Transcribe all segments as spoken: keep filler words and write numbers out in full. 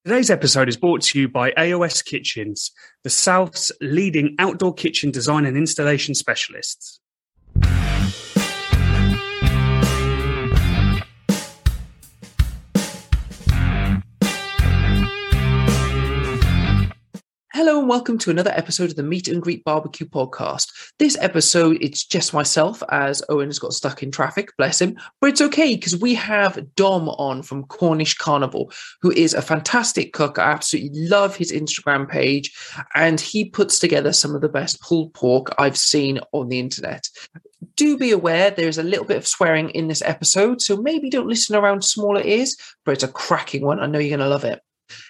Today's episode is brought to you by A O S Kitchens, the South's leading outdoor kitchen design and installation specialists. Hello and welcome to another episode of the Meet and Greet Barbecue podcast. This episode, it's just myself as Owen has got stuck in traffic, bless him. But it's okay because we have Dom on from Cornish Carnivore, who is a fantastic cook. I absolutely love his Instagram page, and he puts together some of the best pulled pork I've seen on the internet. Do be aware there's a little bit of swearing in this episode, so maybe don't listen around smaller ears, but it's a cracking one. I know you're going to love it.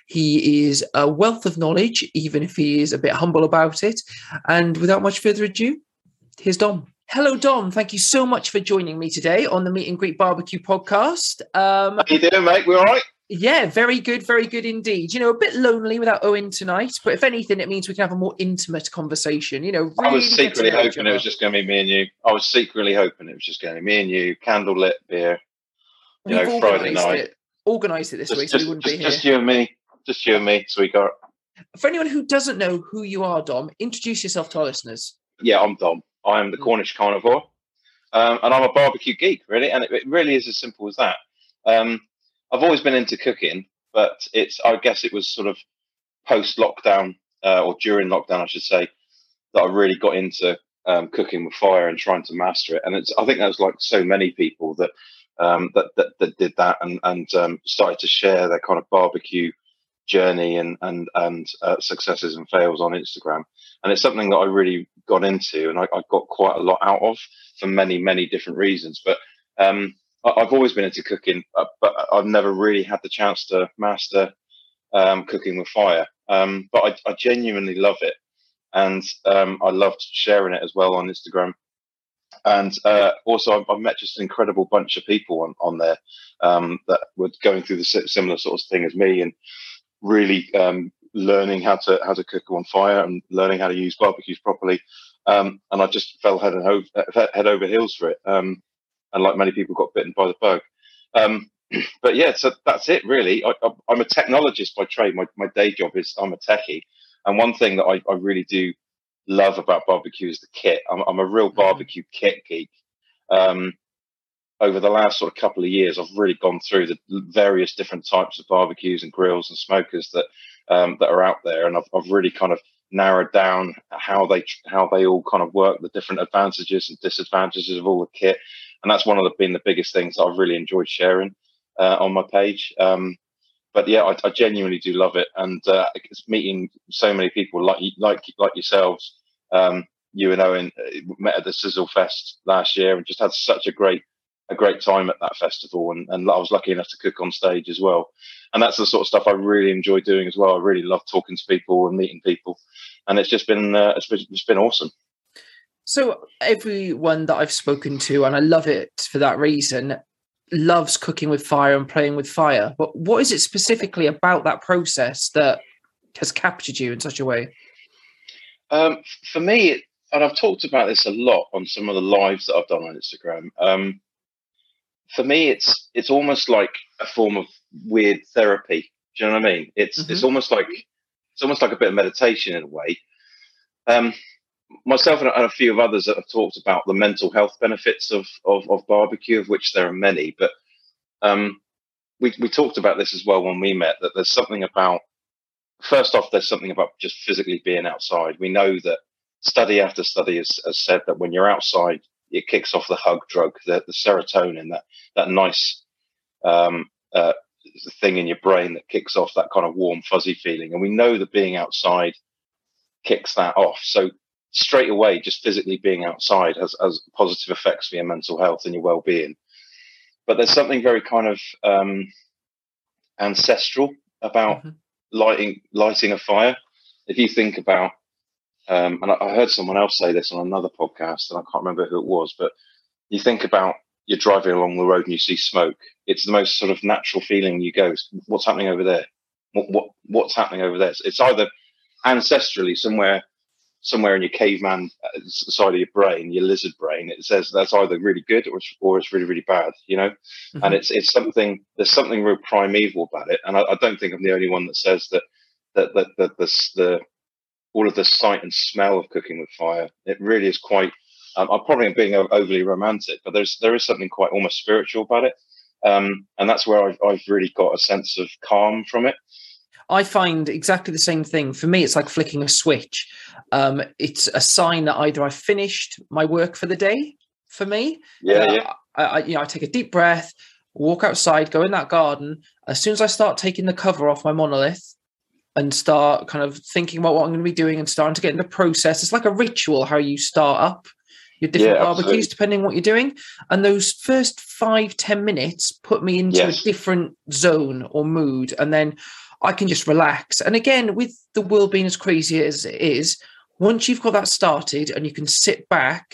He is a wealth of knowledge, even if he is a bit humble about it. And without much further ado, here's Dom. Hello, Dom. Thank you so much for joining me today on the Meet and Greet Barbecue podcast. Um, How you doing, mate? We all right? Yeah, very good, very good indeed. You know, a bit lonely without Owen tonight, but if anything, it means we can have a more intimate conversation. You know, really I was secretly hoping it was just going to be me and you. I was secretly hoping it was just going to be me and you, candlelit beer, you We've know, Friday night. It. Organised it this just, week, so just, we wouldn't just, be here. Just you and me. Just you and me, sweetheart. For anyone who doesn't know who you are, Dom, introduce yourself to our listeners. Yeah, I'm Dom. I am the mm. Cornish Carnivore, um, and I'm a barbecue geek, really. And it, it really is as simple as that. Um, I've always been into cooking, but it's I guess it was sort of post-lockdown uh, or during lockdown, I should say, that I really got into um, cooking with fire and trying to master it. And it's I think that was like so many people that. Um, that, that that did that and and um, started to share their kind of barbecue journey and and and uh, successes and fails on Instagram, and it's something that I really got into and I, I got quite a lot out of for many many different reasons. But um, I, I've always been into cooking, uh, but I've never really had the chance to master um, cooking with fire. Um, but I, I genuinely love it, and um, I loved sharing it as well on Instagram. And uh, also, I've, I've met just an incredible bunch of people on, on there um, that were going through the similar sort of thing as me, and really um, learning how to how to cook on fire and learning how to use barbecues properly. Um, and I just fell head and ho- head over heels for it. Um, and like many people, got bitten by the bug. Um, but yeah, so that's it really. I, I, I'm a technologist by trade. My my day job is I'm a techie, and one thing that I, I really do love about barbecue is the kit. I'm, I'm a real barbecue kit geek. Um, over the last sort of couple of years, I've really gone through the various different types of barbecues and grills and smokers that um, that are out there, and I've, I've really kind of narrowed down how they how they all kind of work, the different advantages and disadvantages of all the kit, and that's one of the been the biggest things that I've really enjoyed sharing uh, on my page. Um, But yeah, I, I genuinely do love it, and uh, it's meeting so many people like like like yourselves. Um, you and Owen met at the Sizzle Fest last year, and just had such a great a great time at that festival. And, and I was lucky enough to cook on stage as well. And that's the sort of stuff I really enjoy doing as well. I really love talking to people and meeting people, and it's just been uh, it's been, it's been awesome. So everyone that I've spoken to, and I love it for that reason, loves cooking with fire and playing with fire. But what is it specifically about that process that has captured you in such a way? Um, for me, and I've talked about this a lot on some of the lives that I've done on Instagram. Um, for me, it's it's almost like a form of weird therapy. Do you know what I mean? It's mm-hmm. it's almost like it's almost like a bit of meditation in a way. Um, myself and a few of others that have talked about the mental health benefits of of, of barbecue, of which there are many. But um, we we talked about this as well when we met. That there's something about first off, there's something about just physically being outside. We know that study after study has, has said that when you're outside, it kicks off the hug drug, the, the serotonin, that that nice um, uh, thing in your brain that kicks off that kind of warm, fuzzy feeling. And we know that being outside kicks that off. So straight away, just physically being outside has, has positive effects for your mental health and your well-being. But there's something very kind of um, ancestral about mm-hmm. lighting lighting a fire. If you think about, um, and I, I heard someone else say this on another podcast, and I can't remember who it was, but you think about you're driving along the road and you see smoke. It's the most sort of natural feeling. You go, what's happening over there? What, what what's happening over there? It's either ancestrally somewhere somewhere in your caveman side of your brain, your lizard brain, it says that's either really good or it's, or it's really, really bad, you know? Mm-hmm. And it's it's something, there's something real primeval about it. And I, I don't think I'm the only one that says that, that, that, that the, the, all of the sight and smell of cooking with fire, it really is quite, um, I'm probably being overly romantic, but there's there is something quite almost spiritual about it. Um, and that's where I've, I've really got a sense of calm from it. I find exactly the same thing. For me, it's like flicking a switch. Um, it's a sign that either I've finished my work for the day, for me. Yeah, uh, yeah. I, I, you know, I take a deep breath, walk outside, go in that garden. As soon as I start taking the cover off my monolith and start kind of thinking about what I'm going to be doing and starting to get into the process, it's like a ritual how you start up your different yeah, barbecues, absolutely. Depending on what you're doing. And those first five, ten minutes put me into yes. a different zone or mood. And then I can just relax. And again, with the world being as crazy as it is, once you've got that started and you can sit back,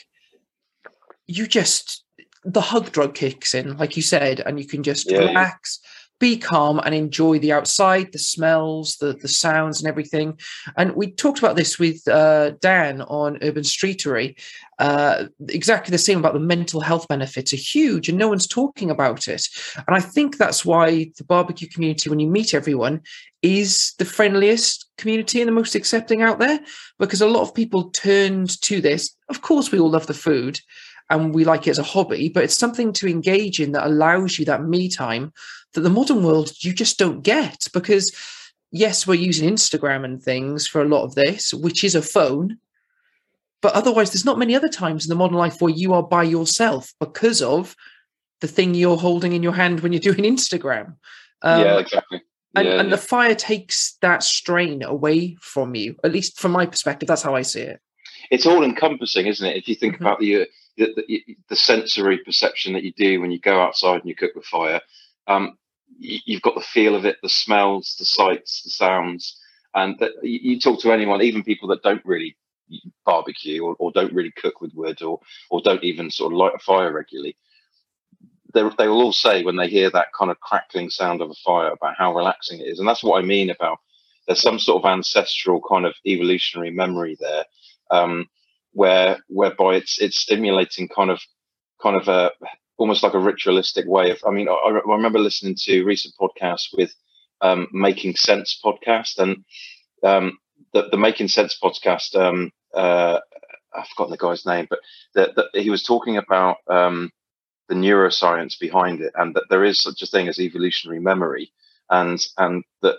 you just, the hug drug kicks in, like you said, and you can just yeah, relax, yeah. be calm and enjoy the outside, the smells, the, the sounds and everything. And we talked about this with uh, Dan on Urban Streetery. Uh, exactly the same about the mental health benefits are huge and no one's talking about it. And I think that's why the barbecue community, when you meet everyone, is the friendliest community and the most accepting out there, because a lot of people turned to this. Of course, we all love the food and we like it as a hobby, but it's something to engage in that allows you that me time that the modern world you just don't get. Because yes, we're using Instagram and things for a lot of this, which is a phone, but otherwise there's not many other times in the modern life where you are by yourself because of the thing you're holding in your hand when you're doing Instagram. Um, yeah, exactly. Yeah, and, and yeah. the fire takes that strain away from you, at least from my perspective. That's how I see it. It's all encompassing, isn't it? If you think mm-hmm. about the, uh, the, the the sensory perception that you do when you go outside and you cook with fire, um, you, you've got the feel of it, the smells, the sights, the sounds, and that you, you talk to anyone, even people that don't really barbecue or, or don't really cook with wood or or don't even sort of light a fire regularly. They they will all say when they hear that kind of crackling sound of a fire about how relaxing it is, and that's what I mean about there's some sort of ancestral kind of evolutionary memory there. Um, where whereby it's it's stimulating kind of kind of a almost like a ritualistic way of. I mean, I, I remember listening to recent podcasts with um, Making Sense podcast, and um, the the Making Sense podcast. Um, uh, I've forgotten the guy's name, but that he was talking about um, the neuroscience behind it, and that there is such a thing as evolutionary memory, and and that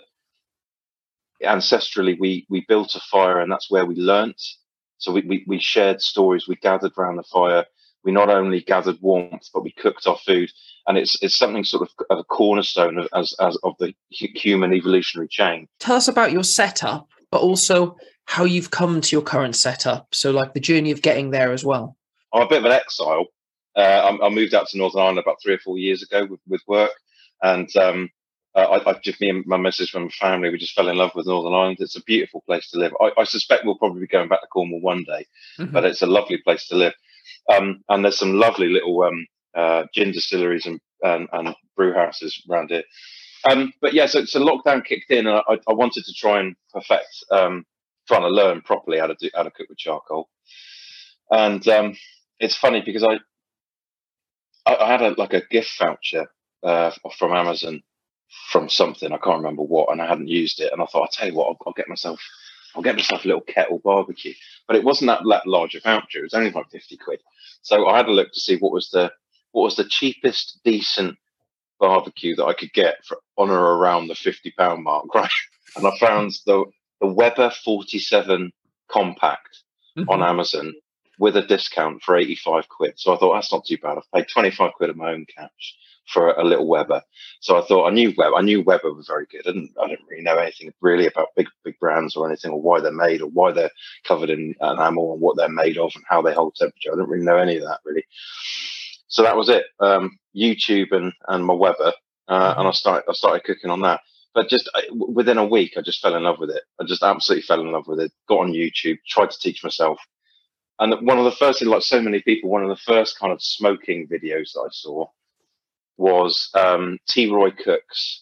ancestrally we we built a fire, and that's where we learnt. So we, we, we shared stories, we gathered around the fire. We not only gathered warmth, but we cooked our food. And it's it's something sort of, of a cornerstone of, as, as of the human evolutionary chain. Tell us about your setup, but also how you've come to your current setup. So like the journey of getting there as well. I'm a bit of an exile. Uh, I, I moved out to Northern Ireland about three or four years ago with, with work. And um, Uh, I, I just me and my missus from family, we just fell in love with Northern Ireland. It's a beautiful place to live. I, I suspect we'll probably be going back to Cornwall one day, mm-hmm. but it's a lovely place to live. Um, and there's some lovely little um, uh, gin distilleries and, and, and brew houses around here. Um, but yeah, so, so lockdown kicked in, and I, I wanted to try and perfect, um, trying to learn properly how to do how to cook with charcoal. And um, it's funny because I I, I had a, like a gift voucher uh, from Amazon. From something I can't remember what, and I hadn't used it, and I thought, I'll tell you what, I'll, I'll get myself, I'll get myself a little kettle barbecue. But it wasn't that, that large a voucher; it was only like fifty quid. So I had a look to see what was the what was the cheapest decent barbecue that I could get for on or around the fifty pound mark, right? And I found the the Weber forty-seven Compact mm-hmm. on Amazon with a discount for eighty-five quid. So I thought that's not too bad. I've paid twenty-five quid of my own cash for a little Weber. So I thought I knew Weber, I knew Weber was very good. I didn't, I didn't really know anything really about big, big brands or anything, or why they're made, or why they're covered in enamel, and what they're made of, and how they hold temperature. I didn't really know any of that really. So that was it. Um, YouTube and, and my Weber, uh, mm-hmm. and I started, I started cooking on that. But just I, within a week, I just fell in love with it. I just absolutely fell in love with it. Got on YouTube, tried to teach myself. And one of the first, like so many people, one of the first kind of smoking videos that I saw was um, T. Roy Cooks.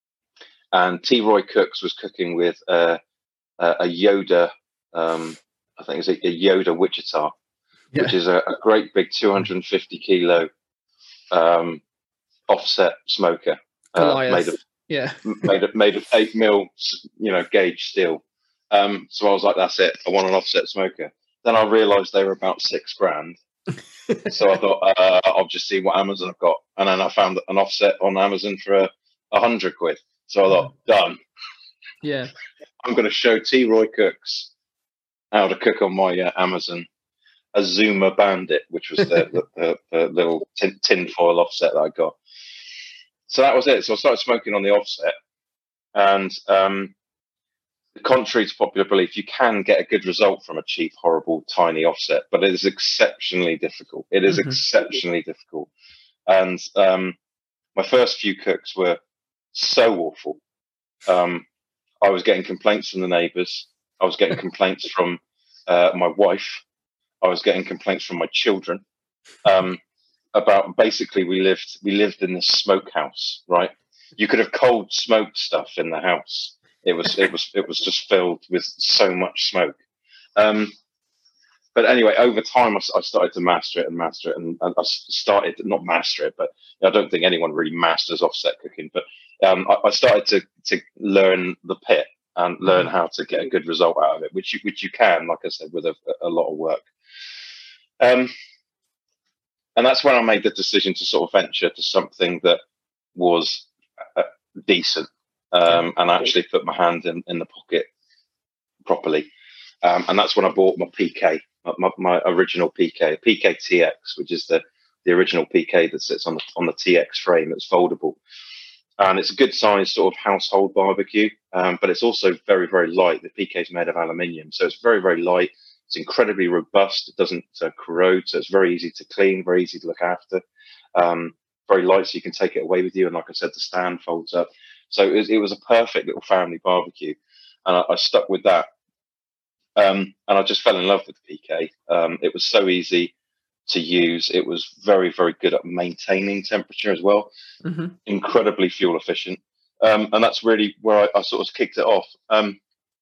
And T. Roy Cooks was cooking with uh, a Yoda um, I think it's a, a Yoda Wichita, yeah. which is a, a great big two hundred fifty kilo um, offset smoker uh, made of yeah made of made of eight mil, you know, gauge steel. Um, so I was like, that's it. I want an offset smoker. Then I realised they were about six grand. So I thought uh, I'll just see what Amazon have got, and then I found an offset on Amazon for a, a hundred quid. So I thought, done. Yeah, I'm going to show T. Roy Cooks how to cook on my uh, Amazon a Zuma Bandit, which was the, the, the, the little tin, tin foil offset that I got. So that was it. So I started smoking on the offset, and um, contrary to popular belief, you can get a good result from a cheap, horrible, tiny offset, but it is exceptionally difficult. It is mm-hmm. exceptionally difficult. And um, my first few cooks were so awful. Um, I was getting complaints from the neighbours. I was getting complaints from uh, my wife. I was getting complaints from my children um, about basically we lived we lived in this smokehouse, right? You could have cold smoked stuff in the house. It was it was it was just filled with so much smoke. Um, but anyway, over time, I, I started to master it and master it, and, and I started to not master it, but I don't think anyone really masters offset cooking. But um, I, I started to to learn the pit and learn how to get a good result out of it, which you, which you can, like I said, with a, a lot of work. Um, and that's when I made the decision to sort of venture to something that was uh, decent. Um, and I actually put my hand in, in the pocket properly. Um, and that's when I bought my P K, my, my original P K, P K T X, which is the, the original P K that sits on the, on the T X frame that's foldable. And it's a good size sort of household barbecue, um, but it's also very, very light. The P K is made of aluminium, so it's very, very light. It's incredibly robust. It doesn't uh, corrode, so it's very easy to clean, very easy to look after. Um, very light, so you can take it away with you. And like I said, the stand folds up. So it was, it was a perfect little family barbecue, and I, I stuck with that. Um, and I just fell in love with the P K. Um, it was so easy to use. It was very, very good at maintaining temperature as well. Mm-hmm. Incredibly fuel efficient. Um, and that's really where I, I sort of kicked it off. Um,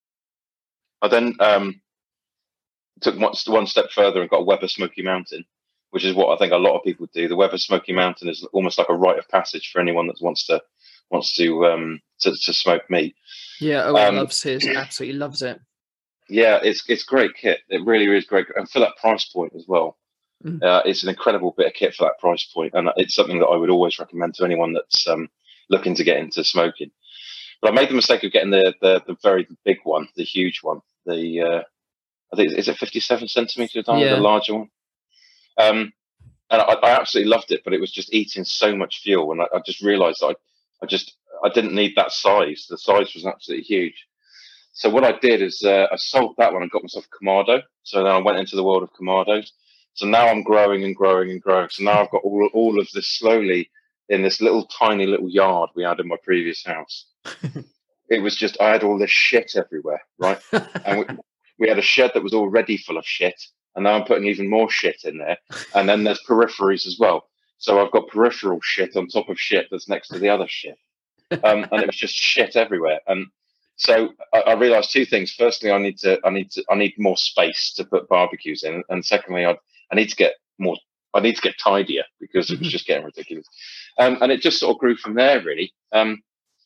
I then um, took one, one step further and got a Weber Smoky Mountain, which is what I think a lot of people do. The Weber Smoky Mountain is almost like a rite of passage for anyone that wants to wants to um, to, to smoke meat. Yeah, Owen um, loves his. Absolutely loves it. Yeah, it's it's great kit. It really is great, and for that price point as well. Mm. Uh, it's an incredible bit of kit for that price point, and it's something that I would always recommend to anyone that's um, looking to get into smoking. But I made the mistake of getting the the, the very big one, the huge one. The uh, I think is it fifty-seven centimeter diameter, yeah. The larger one. Um, and I, I absolutely loved it, but it was just eating so much fuel, and I, I just realised I I just I didn't need that size. The size was absolutely huge. So what I did is uh, I sold that one and got myself a Kamado. So then I went into the world of Kamados. So now I'm growing and growing and growing. So now I've got all, all of this slowly in this little tiny little yard we had in my previous house. It was just, I had all this shit everywhere, right? And we, we had a shed that was already full of shit. And now I'm putting even more shit in there. And then there's peripheries as well. So I've got peripheral shit on top of shit that's next to the other shit. Um, and it was just shit everywhere. And so I, I realized two things. Firstly, I need to, I need to, I need more space to put barbecues in. And secondly, I, I need to get more, I need to get tidier because it was just getting ridiculous. Um, and it just sort of grew from there, really. Um,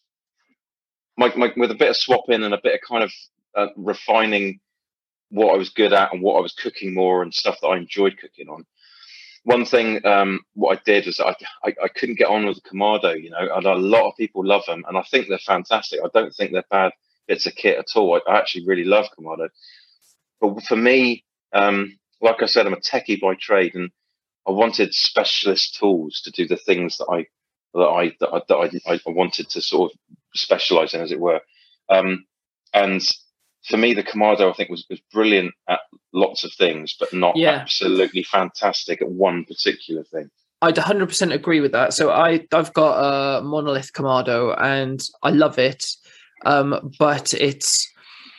my, my, with a bit of swapping and a bit of kind of uh, refining what I was good at and what I was cooking more and stuff that I enjoyed cooking on. One thing, um, what I did is I, I, I couldn't get on with the Kamado, you know, and a lot of people love them, and I think they're fantastic. I don't think they're bad bits of kit at all. I, I actually really love Kamado. But for me, um, like I said, I'm a techie by trade, and I wanted specialist tools to do the things that I that I that I, that I, I wanted to sort of specialize in, as it were. Um, and for me, the Kamado, I think, was, was brilliant at lots of things, but not yeah. absolutely fantastic at one particular thing. I'd one hundred percent agree with that. So I, I've got a Monolith Kamado, and I love it, um, but it's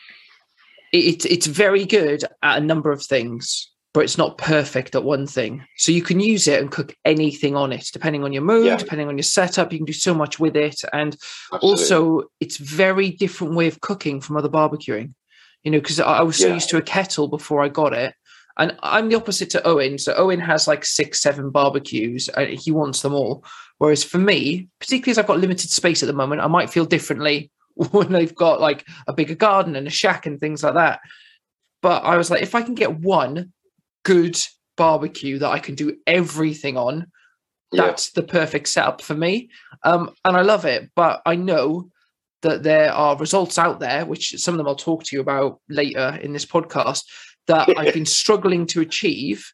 it, it's very good at a number of things, but it's not perfect at one thing. So you can use it and cook anything on it, depending on your mood, yeah. depending on your setup. You can do so much with it. And absolutely. Also, it's very different way of cooking from other barbecuing. you know, because I, I was so Yeah. used to a kettle before I got it. And I'm the opposite to Owen. So Owen has like six, seven barbecues. And he wants them all. Whereas for me, particularly as I've got limited space at the moment, I might feel differently when they've got like a bigger garden and a shack and things like that. But I was like, if I can get one good barbecue that I can do everything on, Yeah. that's the perfect setup for me. Um, and I love it. But I know that there are results out there, which some of them I'll talk to you about later in this podcast, that I've been struggling to achieve,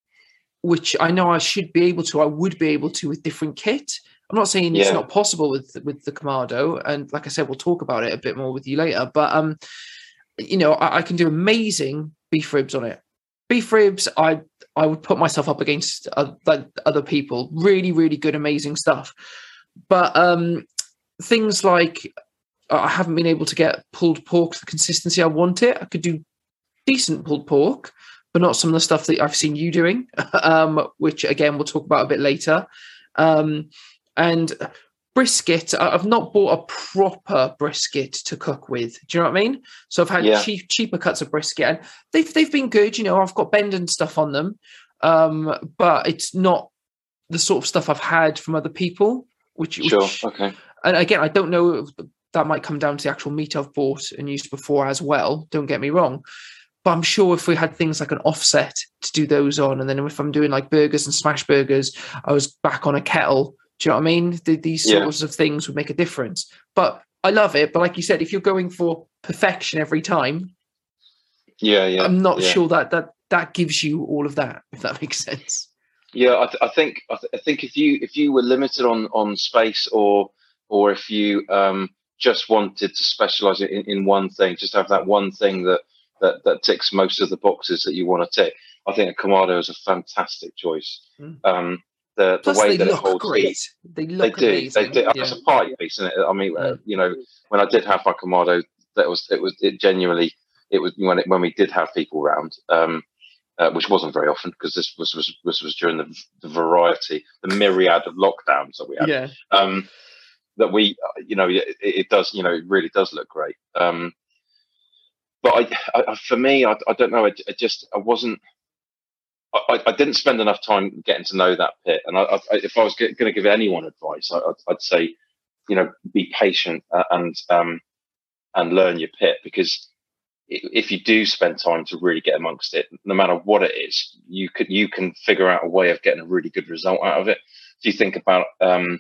which I know I should be able to, I would be able to with different kit. I'm not saying it's Yeah. not possible with with the Kamado, and like I said, we'll talk about it a bit more with you later. But um, you know, I, I can do amazing beef ribs on it. Beef ribs, I I would put myself up against uh, like other people. Really, really good, amazing stuff. But um, things like I haven't been able to get pulled pork to the consistency I want it. I could do decent pulled pork, but not some of the stuff that I've seen you doing, um, which again we'll talk about a bit later. Um, and brisket, I've not bought a proper brisket to cook with. Do you know what I mean? So I've had Yeah. cheap, cheaper cuts of brisket, and they've they've been good. You know, I've got bend and stuff on them, um, but it's not the sort of stuff I've had from other people. Which, Sure. which Okay. and again, I don't know if that might come down to the actual meat I've bought and used before as well. Don't get me wrong. But I'm sure if we had things like an offset to do those on, and then if I'm doing like burgers and smash burgers, I was back on a kettle. Do you know what I mean? The, these Yeah. sorts of things would make a difference. But I love it. But like you said, if you're going for perfection every time, Yeah. Yeah. I'm not yeah. sure that that that gives you all of that, if that makes sense. Yeah, I, th- I think I, th- I think if you if you were limited on on space, or or if you um, just wanted to specialize in, in one thing, just have that one thing that, that that ticks most of the boxes that you want to tick, I think a Kamado is a fantastic choice. Mm. Um, the the Plus, way they that it look holds great. heat, They they look do, amazing. they do. Yeah. It's a party piece, isn't it? I mean, uh, Mm. you know, when I did have my Kamado, that was it was it genuinely it was when it when we did have people around. Um, Uh, which wasn't very often because this was, was this was during the, the variety, the myriad of lockdowns that we had. Yeah. Um, that we, uh, you know, it, it does, you know, it really does look great. Um, but I, I, for me, I, I don't know. I, I just, I wasn't, I, I didn't spend enough time getting to know that pit. And I, I, if I was going to give anyone advice, I, I'd, I'd say, you know, be patient uh, and um, and learn your pit, because if you do spend time to really get amongst it, no matter what it is, you could you can figure out a way of getting a really good result out of it. If you think about um,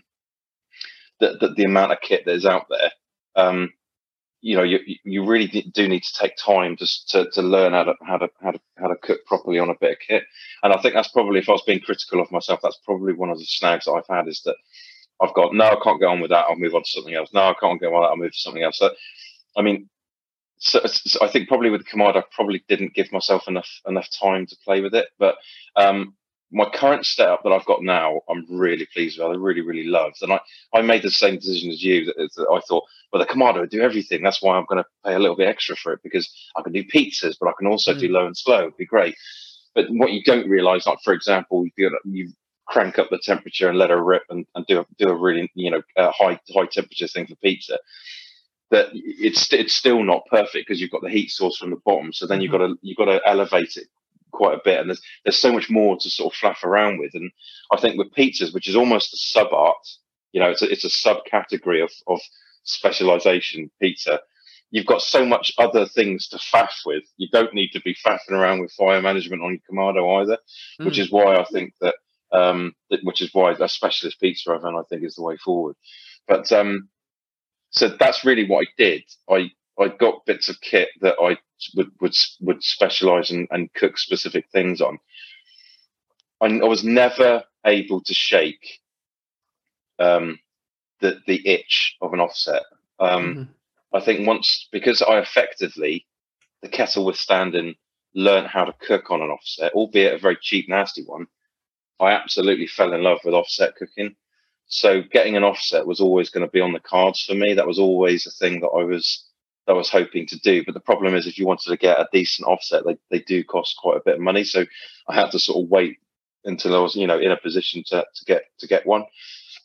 the, the the amount of kit that is out there, um, you know, you you really do need to take time to to, to learn how to how to how to how to cook properly on a bit of kit. And I think that's probably, if I was being critical of myself, that's probably one of the snags that I've had, is that I've got, no, I can't go on with that, I'll move on to something else. No, I can't go on with that, I'll move to something else. So, I mean. So, so I think probably with the Kamado, I probably didn't give myself enough enough time to play with it. But um, my current setup that I've got now, I'm really pleased with. I really, really loved. And I, I made the same decision as you. That, that I thought, well, the Kamado would do everything. That's why I'm going to pay a little bit extra for it, because I can do pizzas, but I can also mm. do low and slow. It'd be great. But what you don't realise, like for example, you, you crank up the temperature and let her rip and, and do a, do a really, you know, uh, high high temperature thing for pizza. That it's it's still not perfect because you've got the heat source from the bottom. So then mm-hmm. you've got to you've got to elevate it quite a bit, and there's there's so much more to sort of fluff around with. And I think with pizzas, which is almost a sub art, you know, it's a, it's a subcategory of of specialization pizza. You've got so much other things to faff with. You don't need to be faffing around with fire management on your Kamado either, mm. which is why I think that, um, that, which is why a specialist pizza oven, I think, is the way forward. But um, so that's really what I did. I, I got bits of kit that I would would would specialize and, and cook specific things on. I, I was never able to shake um, the the itch of an offset. Um, mm-hmm. I think once, because I effectively, the kettle withstanding, learned how to cook on an offset, albeit a very cheap, nasty one. I absolutely fell in love with offset cooking. So getting an offset was always going to be on the cards for me. That was always a thing that I was that I was hoping to do. But the problem is, if you wanted to get a decent offset, they, they do cost quite a bit of money. So I had to sort of wait until I was, you know, in a position to to get to get one.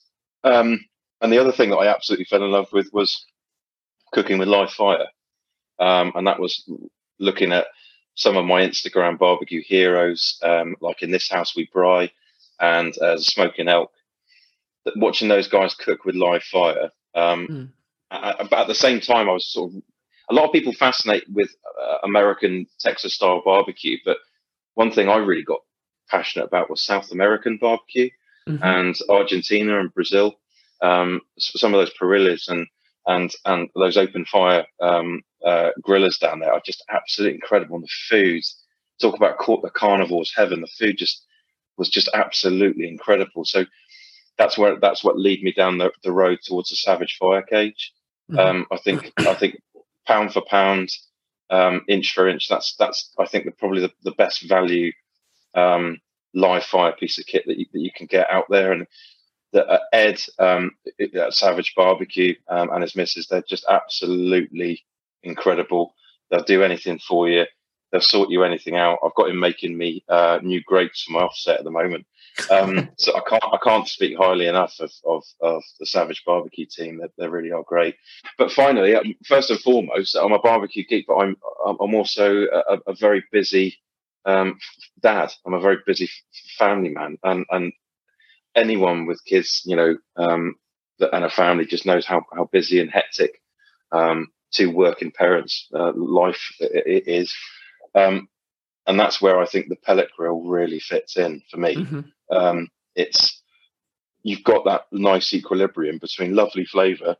Um, and the other thing that I absolutely fell in love with was cooking with live fire. um, and that was looking at some of my Instagram barbecue heroes, um, like In This House We Bry and uh, Smoking Elk. Watching those guys cook with live fire. Um, mm. I, but at the same time, I was sort of, a lot of people fascinate with uh, American Texas style barbecue, but one thing I really got passionate about was South American barbecue, mm-hmm. and Argentina and Brazil. Um, some of those parrillas and and and those open fire um, uh, grillers down there are just absolutely incredible. And the food, talk about the carnivore's heaven. The food just was just absolutely incredible. So that's where that's what led me down the, the road towards a Savage Fire Cage. Mm-hmm. Um, I think I think pound for pound, um, inch for inch. That's that's I think the, probably the, the best value um, live fire piece of kit that you, that you can get out there. And the, uh, Ed um, at Savage Barbecue um, and his missus, they're just absolutely incredible. They'll do anything for you. They'll sort you anything out. I've got him making me uh, new grates for my offset at the moment. Um, so I can't I can't speak highly enough of of, of the Savage Barbecue team. They, they really are great. But finally, first and foremost, I'm a barbecue geek, but I'm I'm also a, a very busy um, dad. I'm a very busy family man, and and anyone with kids, you know, um, and a family just knows how how busy and hectic um, two working parents' uh, life it is. Um, and that's where I think the pellet grill really fits in for me. Mm-hmm. Um, it's you've got that nice equilibrium between lovely flavour,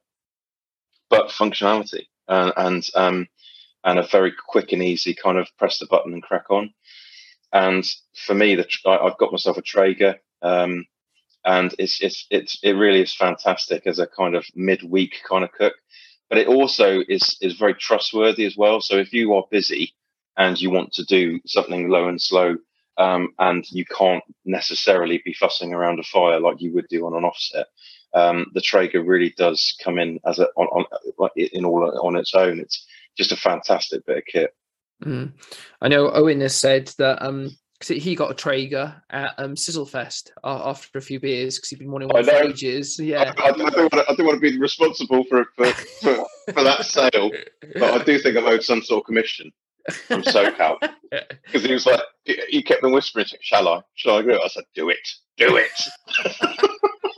but functionality, and and um, and a very quick and easy kind of press the button and crack on. And for me, the I, I've got myself a Traeger, um, and it's it's it's it really is fantastic as a kind of midweek kind of cook. But it also is is very trustworthy as well. So if you are busy and you want to do something low and slow, um, and you can't necessarily be fussing around a fire like you would do on an offset, um, the Traeger really does come in as a on, on in all on its own. It's just a fantastic bit of kit. Mm. I know Owen has said that um, cause he got a Traeger at um, Sizzlefest after a few beers because he'd been wanting one for ages. Yeah, I, I, I, don't want to, I don't want to be responsible for for, for for that sale, but I do think I'm owed some sort of commission from SoCal, because he was like, he kept on whispering, "Shall I? Shall I do it?" I said, "Do it, do it."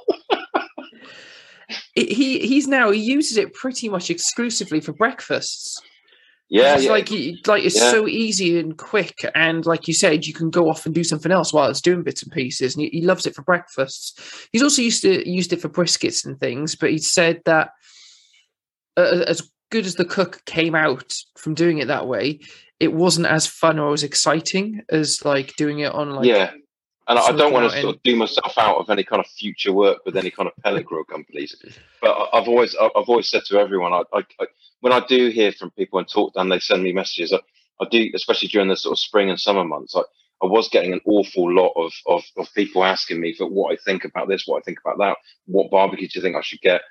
he he's now he uses it pretty much exclusively for breakfasts. Yeah, it's yeah. like like it's yeah. so easy and quick, and like you said, you can go off and do something else while it's doing bits and pieces. And he, he loves it for breakfasts. He's also used to used it for briskets and things, but he said that uh, as good as the cook came out from doing it that way, it wasn't as fun or as exciting as like doing it on like yeah. And I don't want to sort of do myself out of any kind of future work with any kind of pellet grill companies. But I've always I've always said to everyone, I, I, I when I do hear from people and talk, and they send me messages, I, I do, especially during the sort of spring and summer months, I, I was getting an awful lot of, of of people asking me for what I think about this, what I think about that, what barbecue do you think I should get?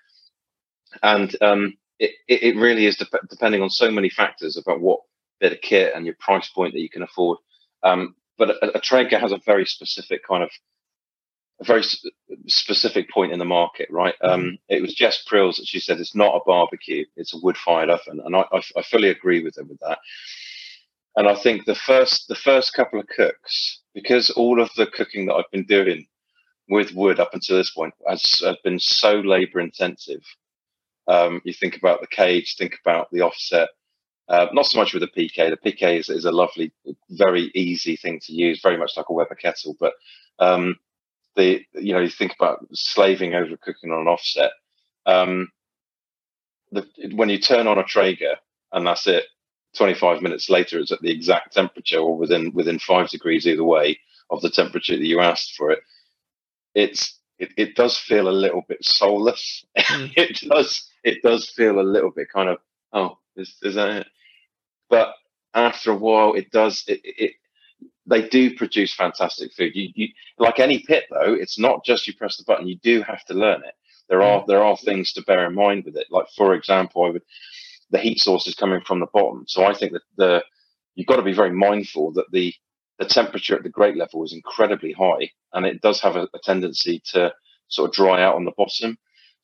And um, it, it, it really is de- depending on so many factors about what bit of kit and your price point that you can afford. Um, but a, a Traeger has a very specific kind of a very sp- specific point in the market, right? Um, it was Jess Prills that she said it's not a barbecue, it's a wood-fired oven, and I, I, I fully agree with her with that. And I think the first the first couple of cooks, because all of the cooking that I've been doing with wood up until this point has, has been so labour intensive. Um, you think about the cage, think about the offset. Uh, not so much with the P K. The P K is, is a lovely, very easy thing to use, very much like a Weber kettle. But um, the you know you think about slaving over cooking on an offset. Um, the, when you turn on a Traeger and that's it, twenty-five minutes later it's at the exact temperature or within within five degrees either way of the temperature that you asked for it. It's it, it does feel a little bit soulless. Mm. it does it does feel a little bit kind of, oh, is, is that it? But after a while, it does. It, it they do produce fantastic food. You, you like any pit though. It's not just you press the button. You do have to learn it. There are there are things to bear in mind with it. Like for example, I would the heat source is coming from the bottom. So I think that the you've got to be very mindful that the the temperature at the grate level is incredibly high, and it does have a, a tendency to sort of dry out on the bottom.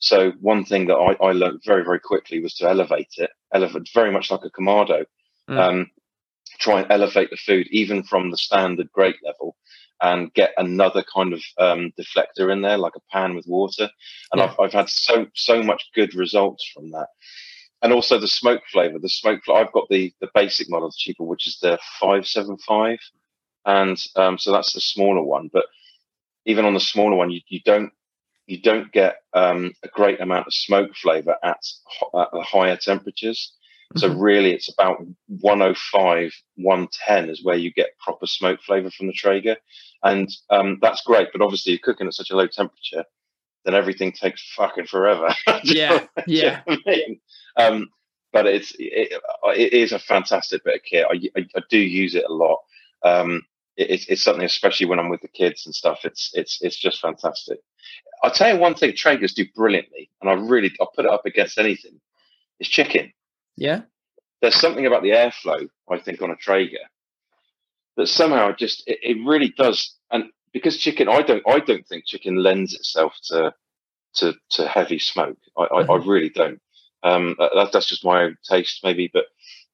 So one thing that I, I learned very, very quickly was to elevate it, elevate very much like a Kamado. Mm. Um, try and elevate the food even from the standard grate level, and get another kind of um, deflector in there, like a pan with water. And Yeah. I've I've had so so much good results from that. And also the smoke flavor. The smoke. I've got the the basic model, the cheaper, which is the five seven five, and um, so that's the smaller one. But even on the smaller one, you, you don't you don't get um, a great amount of smoke flavor at, at higher temperatures. So Mhm. really, it's about one oh five, one ten is where you get proper smoke flavor from the Traeger, and um, that's great. But obviously, you're cooking at such a low temperature, then everything takes fucking forever. Yeah, Do you know yeah. what I mean? Um, but it's it, it is a fantastic bit of kit. I, I, I do use it a lot. Um, it, it's it's something, especially when I'm with the kids and stuff. It's it's it's just fantastic. I'll tell you one thing Traegers do brilliantly, and I really I'll put it up against anything. Is chicken. Yeah. There's something about the airflow, I think, on a Traeger that somehow just it, it really does. And because chicken, I don't I don't think chicken lends itself to to to heavy smoke. I I, I Mhm. really don't. Um, that, that's just my own taste, maybe, but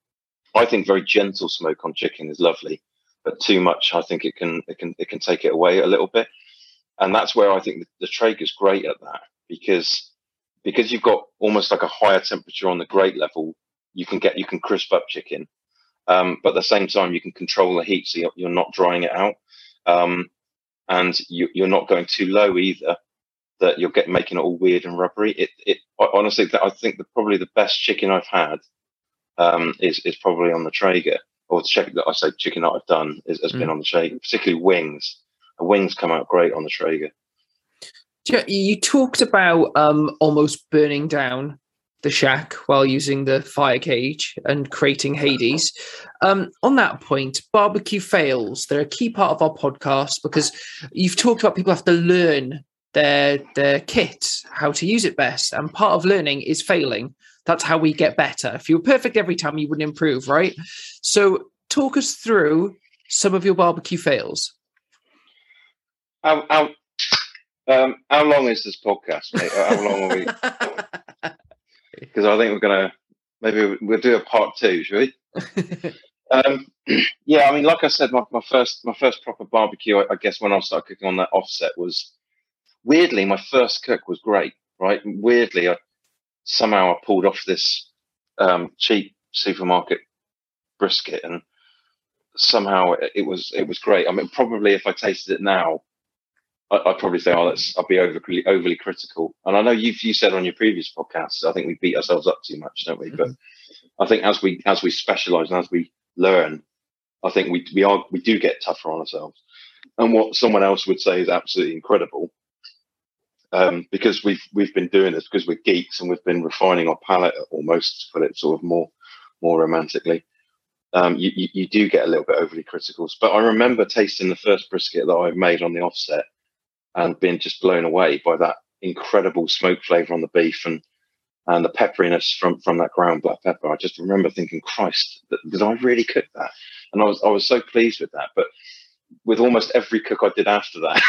I think very gentle smoke on chicken is lovely. But too much, I think it can it can it can take it away a little bit. And that's where I think the, the Traeger's great at that, because because you've got almost like a higher temperature on the grate level. You can get you can crisp up chicken, um, but at the same time you can control the heat, so you're, you're not drying it out, um, and you, you're not going too low either, that you're getting making it all weird and rubbery. It it honestly, I think that probably the best chicken I've had um, is is probably on the Traeger, or the chicken that I say chicken that I've done is, has been Mm. on the Traeger, particularly wings. The wings come out great on the Traeger. You, you talked about um, almost burning down the shack while using the fire cage and creating Hades. Um, on that point, barbecue fails. They're a key part of our podcast because you've talked about people have to learn their their kit, how to use it best, and part of learning is failing. That's how we get better. If you were perfect every time, you wouldn't improve, right? So, talk us through some of your barbecue fails. How how um, how long is this podcast, mate? How long are we? Because I think we're gonna maybe we'll do a part two, shall we? Um, yeah, I mean, like I said, my, my first my first proper barbecue, I, I guess, when I started cooking on that offset was weirdly my first cook was great, right? Weirdly, I somehow I pulled off this um, cheap supermarket brisket, and somehow it, it was it was great. I mean, probably if I tasted it now, I, I'd probably say, "Oh, that's I'd be overly overly critical." And I know you've you said on your previous podcasts, I think we beat ourselves up too much, don't we? But I think as we as we specialize and as we learn, I think we we are we do get tougher on ourselves. And what someone else would say is absolutely incredible, um, because we've we've been doing this because we're geeks and we've been refining our palate almost, to put it sort of more more romantically. Um, you, you you do get a little bit overly critical. But I remember tasting the first brisket that I made on the offset and being just blown away by that incredible smoke flavor on the beef, and and the pepperiness from from that ground black pepper. I just remember thinking, Christ, did I really cook that? And I was I was so pleased with that. But with almost every cook I did after that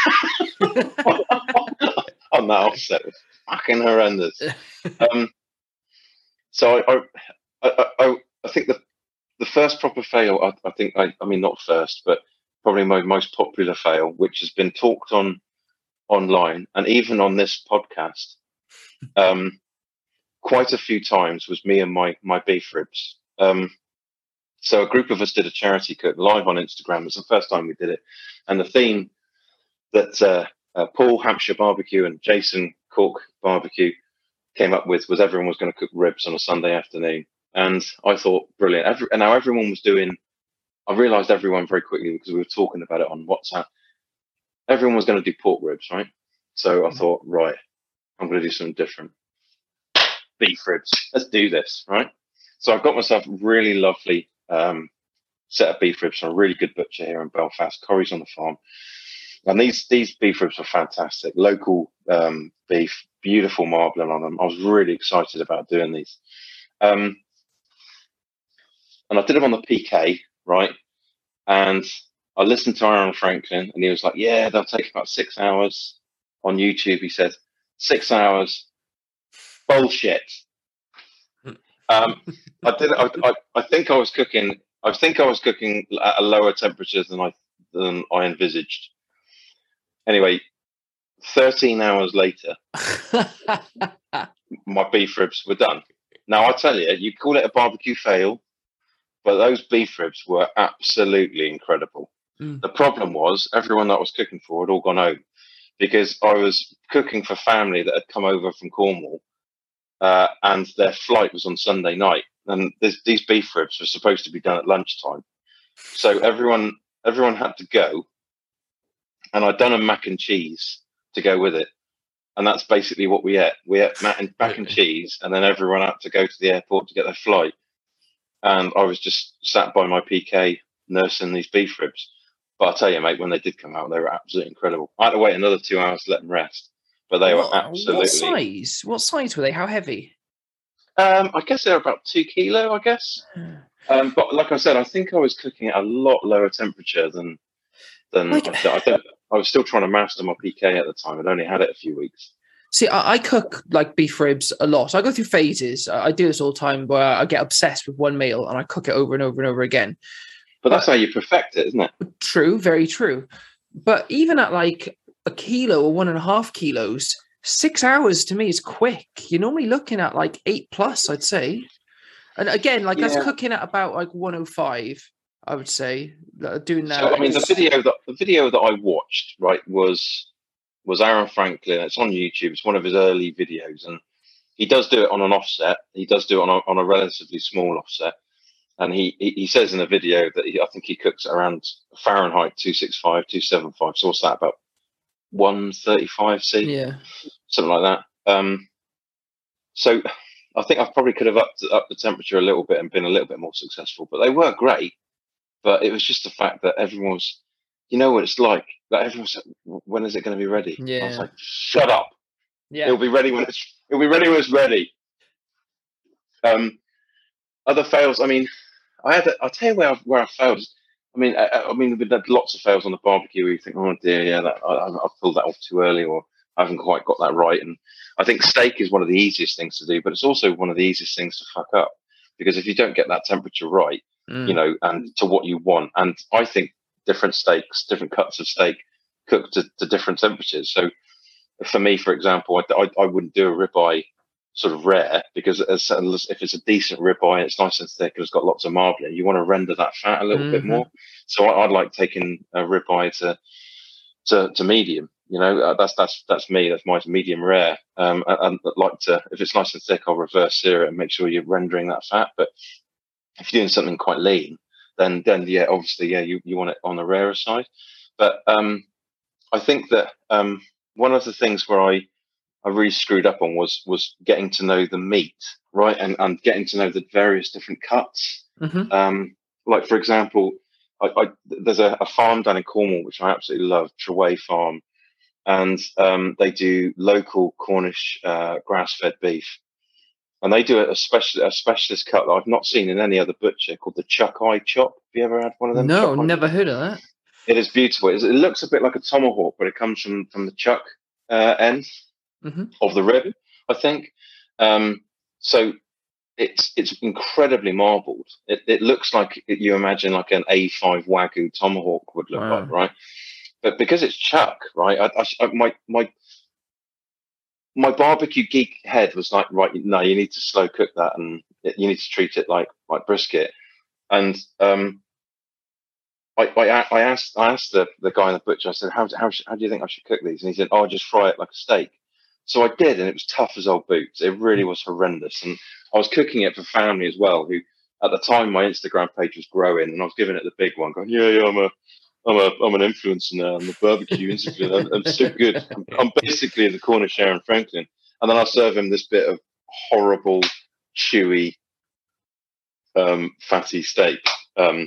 on that offset was fucking horrendous. Um, so I I, I I I think the the first proper fail, I, I think I I mean not first, but probably my most popular fail, which has been talked on online and even on this podcast, um, quite a few times, was me and my my beef ribs. Um, so a group of us did a charity cook live on Instagram. It was the first time we did it, and the theme that uh, uh, Paul Hampshire Barbecue and Jason Cork Barbecue came up with was everyone was going to cook ribs on a Sunday afternoon. And I thought, brilliant. Every, and now everyone was doing, I realized everyone very quickly because we were talking about it on WhatsApp. Everyone was going to do pork ribs, right? So I thought, right, I'm going to do something different. Beef ribs. Let's do this, right? So I got myself a really lovely um, set of beef ribs from a really good butcher here in Belfast, Corrie's on the Farm. And these these beef ribs were fantastic. Local um, beef, beautiful marbling on them. I was really excited about doing these. Um, and I did them on the P K, right? And I listened to Aaron Franklin, and he was like, yeah, they'll take about six hours on YouTube. He said, six hours, bullshit. Um, I did. I, I, I think I was cooking. I think I was cooking at a lower temperature than I than I envisaged. Anyway, thirteen hours later, my beef ribs were done. Now I tell you, you call it a barbecue fail, but those beef ribs were absolutely incredible. Mm. The problem was everyone that I was cooking for had all gone home because I was cooking for family that had come over from Cornwall. Uh, and their flight was on Sunday night, and this, these beef ribs were supposed to be done at lunchtime. So everyone, everyone had to go, and I'd done a mac and cheese to go with it, and that's basically what we ate. We ate mac and, mac and cheese, and then everyone had to go to the airport to get their flight. And I was just sat by my P K nursing these beef ribs. But I tell you, mate, when they did come out, they were absolutely incredible. I had to wait another two hours to let them rest. But they what, were absolutely. What size? What size were they? How heavy? Um, I guess they're about two kilo. I guess. Um, but like I said, I think I was cooking at a lot lower temperature than than like, I, I, think, I was still trying to master my P K at the time. I'd only had it a few weeks. See, I, I cook like beef ribs a lot. I go through phases. I, I do this all the time where I get obsessed with one meal and I cook it over and over and over again. But that's but, how you perfect it, isn't it? True, very true. But even at like a kilo or one and a half kilos, six hours to me is quick. You're normally looking at like eight plus, I'd say. And again, like yeah. that's cooking at about like one oh five, I would say. Doing that. So I mean, the video that the video that I watched, right, was was Aaron Franklin. It's on YouTube. It's one of his early videos, and he does do it on an offset. He does do it on a, on a relatively small offset. And he, he, he says in the video that he, I think he cooks around Fahrenheit two sixty-five, two seventy-five. So what's that, about one thirty-five C? Yeah. Something like that. Um, so I think I probably could have upped, upped the temperature a little bit and been a little bit more successful. But they were great. But it was just the fact that everyone was, you know what it's like. Like everyone said, when is it going to be ready? Yeah. I was like, shut up. Yeah. It'll be ready when it's, it'll be ready when it's ready. Um, other fails, I mean, I had, a, I'll tell you where I've, where I failed. I mean, I, I mean, we've had lots of fails on the barbecue where you think, oh dear, yeah, that, I, I've pulled that off too early, or I haven't quite got that right. And I think steak is one of the easiest things to do, but it's also one of the easiest things to fuck up, because if you don't get that temperature right, mm. you know, and to what you want, and I think different steaks, different cuts of steak cooked to, to different temperatures. So for me, for example, I, I, I wouldn't do a ribeye sort of rare, because as, if it's a decent ribeye and it's nice and thick and it's got lots of marbling, you want to render that fat a little mm-hmm. bit more. So I, I'd like taking a ribeye to, to to medium. You know, uh, that's that's that's me. That's my medium rare. Um, and I'd like to, if it's nice and thick, I'll reverse sear it and make sure you're rendering that fat. But if you're doing something quite lean, then then yeah, obviously yeah, you, you want it on the rarer side. But um, I think that um, one of the things where I I really screwed up on was was getting to know the meat, right, and and getting to know the various different cuts. Mm-hmm. Um, like for example, I, I, there's a, a farm down in Cornwall which I absolutely love, Treway Farm, and um, they do local Cornish uh, grass-fed beef, and they do a special a specialist cut that I've not seen in any other butcher called the Chuck Eye Chop. Have you ever had one of them? No, never heard of that. It is beautiful. It, is, it looks a bit like a tomahawk, but it comes from from the chuck uh, end. Mm-hmm. Of the rib, I think. Um, so it's it's incredibly marbled. It, it looks like it, you imagine like an A five Wagyu tomahawk would look wow. like, right? But because it's chuck, right? I, I, my my my barbecue geek head was like, right, no, you need to slow cook that, and you need to treat it like like brisket. And um, I, I I asked I asked the the guy in the butcher. I said, how how how do you think I should cook these? And he said, oh, just fry it like a steak. So I did, and it was tough as old boots. It really was horrendous. And I was cooking it for family as well, who at the time my Instagram page was growing, and I was giving it the big one, going, yeah, yeah, I'm a, I'm a, I'm an influencer now. I'm a barbecue influencer. I'm, I'm so good. I'm, I'm basically the Cornish Aaron Franklin. And then I serve him this bit of horrible, chewy, um, fatty steak. Um,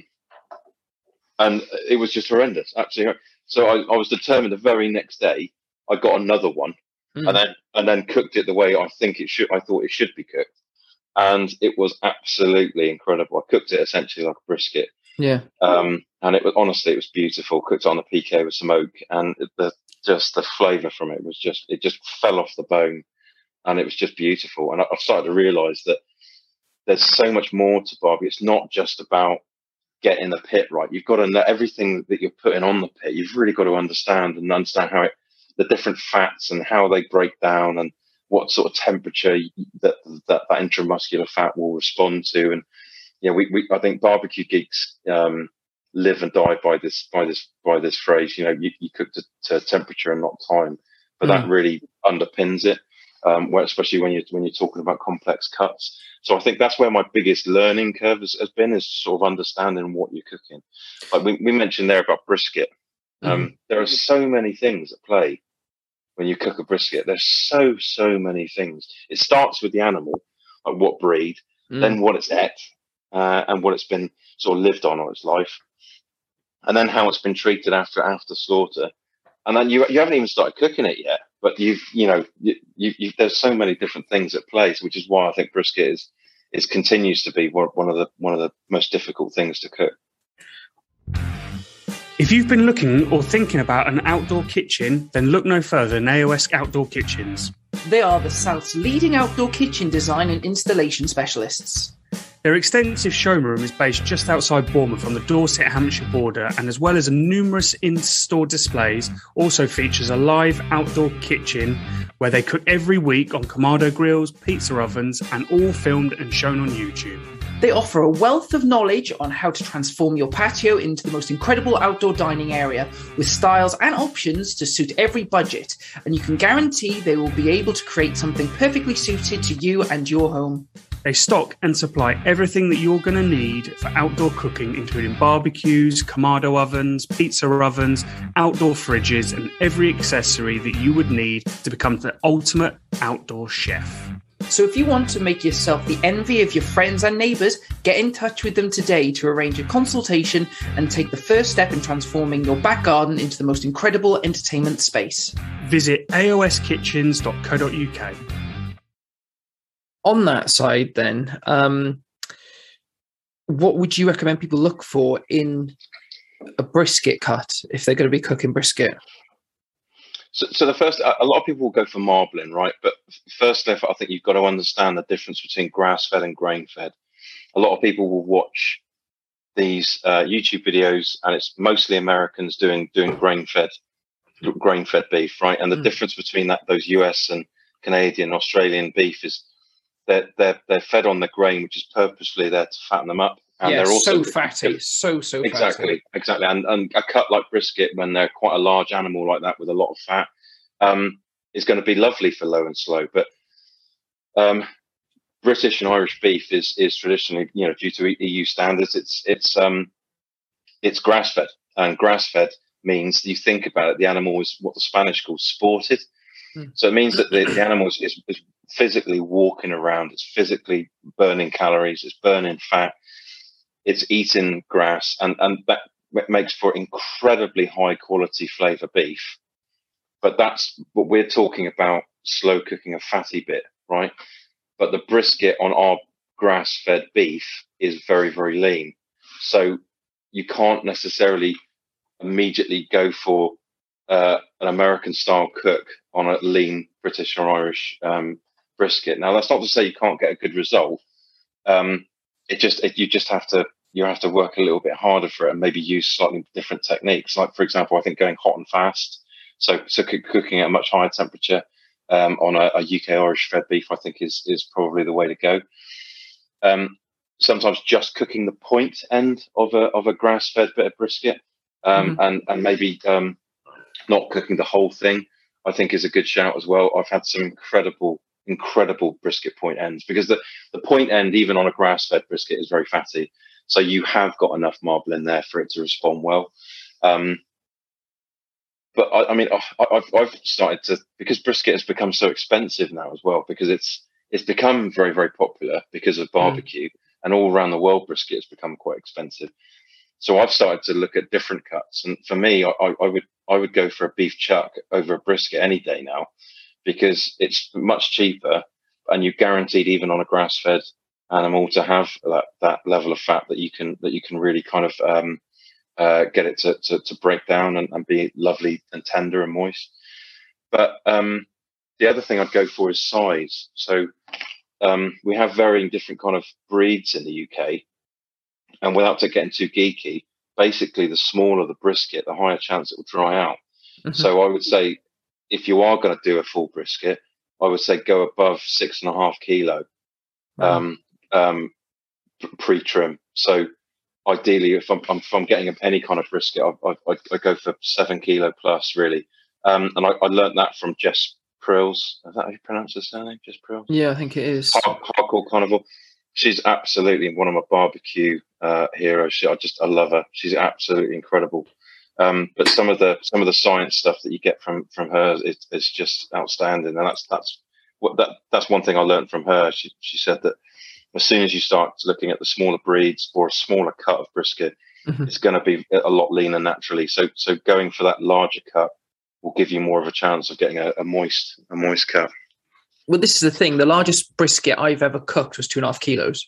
and it was just horrendous, absolutely. So I, I was determined the very next day, I got another one. Mm. And then and then cooked it the way I think it should. I thought it should be cooked, and it was absolutely incredible. I cooked it essentially like a brisket. Yeah. Um, and it was honestly, it was beautiful. Cooked on the P K with some oak, and the just the flavour from it was just it just fell off the bone. and it was just beautiful. And I, I've started to realise that there's so much more to barbecue. It's not just about getting the pit right. You've got to know everything that you're putting on the pit. You've really got to understand and understand how it, the different fats and how they break down, and what sort of temperature that that, that intramuscular fat will respond to. And yeah, we, we I think barbecue geeks um, live and die by this by this by this phrase. You know, you, you cook to, to temperature and not time, but mm. that really underpins it. Um, where, especially when you're when you're talking about complex cuts. So I think that's where my biggest learning curve has, has been, is sort of understanding what you're cooking. Like we, we mentioned there about brisket. Um, mm. There are so many things at play when you cook a brisket. There's so so many things. It starts with the animal, like what breed, mm. then what it's ate, uh, and what it's been sort of lived on all its life, and then how it's been treated after after slaughter. And then you you haven't even started cooking it yet, but you've you know you, you, you there's so many different things at play, which is why I think brisket is is continues to be one one of the one of the most difficult things to cook. If you've been looking or thinking about an outdoor kitchen, then look no further than A O S Outdoor Kitchens. They are the South's leading outdoor kitchen design and installation specialists. Their extensive showroom is based just outside Bournemouth on the Dorset-Hampshire border, and as well as numerous in-store displays, also features a live outdoor kitchen where they cook every week on Kamado grills, pizza ovens, and all filmed and shown on YouTube. They offer a wealth of knowledge on how to transform your patio into the most incredible outdoor dining area, with styles and options to suit every budget, and you can guarantee they will be able to create something perfectly suited to you and your home. They stock and supply everything that you're going to need for outdoor cooking, including barbecues, Kamado ovens, pizza ovens, outdoor fridges, and every accessory that you would need to become the ultimate outdoor chef. So if you want to make yourself the envy of your friends and neighbours, get in touch with them today to arrange a consultation and take the first step in transforming your back garden into the most incredible entertainment space. Visit a o s kitchens dot co dot u k. On that side, then, um, what would you recommend people look for in a brisket cut if they're going to be cooking brisket? So, so the first, a lot of people will go for marbling, right? But first, I think you've got to understand the difference between grass-fed and grain-fed. A lot of people will watch these uh, YouTube videos, and it's mostly Americans doing doing grain-fed grain-fed beef, right? And the mm. difference between that those U S and Canadian, Australian beef is They're, they're, they're fed on the grain, which is purposefully there to fatten them up. And yeah, they're also so fatty, so, so exactly, fatty. Exactly. And, and a cut like brisket, when they're quite a large animal like that with a lot of fat, um, is going to be lovely for low and slow. But um, British and Irish beef is is traditionally, you know, due to E U standards, it's it's um, it's grass-fed. And grass-fed means, you think about it, the animal is what the Spanish call sported. Hmm. So it means that the, the animal is, is, is physically walking around, it's physically burning calories, it's burning fat, it's eating grass, and, and that makes for incredibly high quality flavor beef. But that's what we're talking about, slow cooking a fatty bit, right? But the brisket on our grass-fed beef is very, very lean. So you can't necessarily immediately go for uh, an American style cook on a lean British or Irish um, brisket. Now, that's not to say you can't get a good result. Um, it just it, you just have to you have to work a little bit harder for it, and maybe use slightly different techniques. Like, for example, I think going hot and fast, so so cooking at a much higher temperature um, on a, a U K Irish fed beef, I think is is probably the way to go. Um, sometimes just cooking the point end of a of a grass fed bit of brisket, um, mm-hmm. and and maybe um, not cooking the whole thing, I think is a good shout as well. I've had some incredible. incredible brisket point ends, because the, the point end, even on a grass-fed brisket, is very fatty. So you have got enough marble in there for it to respond well. Um, but I, I mean, I, I've, I've started to, because brisket has become so expensive now as well, because it's it's become very, very popular because of barbecue, mm. and all around the world, brisket has become quite expensive. So I've started to look at different cuts. And for me, I, I would I would go for a beef chuck over a brisket any day now, because it's much cheaper, and you're guaranteed, even on a grass-fed animal, to have that, that level of fat that you can that you can really kind of um, uh, get it to, to, to break down and, and be lovely and tender and moist. But um, the other thing I'd go for is size. So um, we have varying different kind of breeds in the U K, and without it getting too geeky, basically the smaller the brisket, the higher chance it will dry out. Mm-hmm. So I would say if you are going to do a full brisket, I would say go above six and a half kilo wow. um, um, pre-trim. So ideally, if I'm, if I'm getting any kind of brisket, I, I, I go for seven kilo plus, really. Um, and I, I learned that from Jess Prills. Is that how you pronounce her surname? Jess Prills? Yeah, I think it is. Hard, Hardcore Carnivore. She's absolutely one of my barbecue uh, heroes. She, I just I love her. She's absolutely incredible. Um, but some of the some of the science stuff that you get from from her is, is just outstanding. And that's that's what that that's one thing I learned from her. She she said that as soon as you start looking at the smaller breeds or a smaller cut of brisket, mm-hmm. it's going to be a lot leaner naturally. So so going for that larger cut will give you more of a chance of getting a, a moist a moist cut. Well, this is the thing. The largest brisket I've ever cooked was two and a half kilos.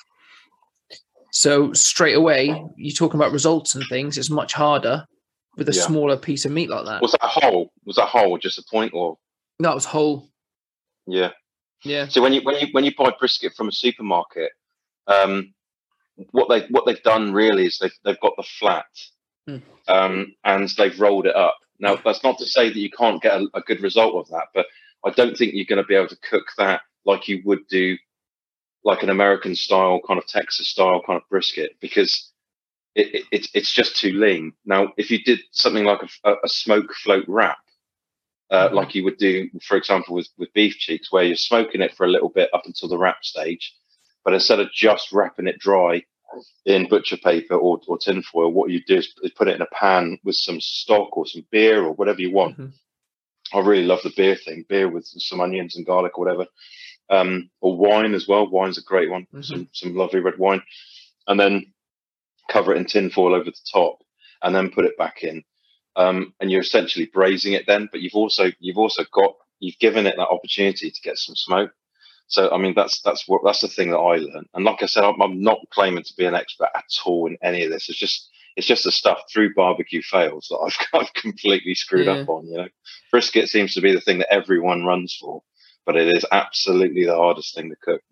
So straight away, you're talking about results and things. It's much harder with a yeah. smaller piece of meat like that. Was that whole? Was that whole just a point or? No, it was whole. Yeah. Yeah. So when you when you when you buy brisket from a supermarket, um, what they what they've done really is they've they've got the flat, mm. um, and they've rolled it up. Now that's not to say that you can't get a, a good result of that, but I don't think you're going to be able to cook that like you would do, like an American style kind of Texas style kind of brisket, because it, it, it's it's just too lean. Now, if you did something like a, a smoke float wrap, uh, mm-hmm. like you would do, for example, with, with beef cheeks, where you're smoking it for a little bit up until the wrap stage, but instead of just wrapping it dry in butcher paper or, or tin foil, what you do is put it in a pan with some stock or some beer or whatever you want. Mm-hmm. I really love the beer thing, beer with some onions and garlic or whatever, um, or wine as well. Wine's a great one, mm-hmm. some some lovely red wine, and then cover it in tin foil over the top, and then put it back in, um, and you're essentially braising it then. But you've also you've also got you've given it that opportunity to get some smoke. So I mean that's that's what that's the thing that I learned. And like I said, I'm, I'm not claiming to be an expert at all in any of this. It's just it's just the stuff through barbecue fails that I've, I've completely screwed yeah. up on. You know, brisket seems to be the thing that everyone runs for, but it is absolutely the hardest thing to cook.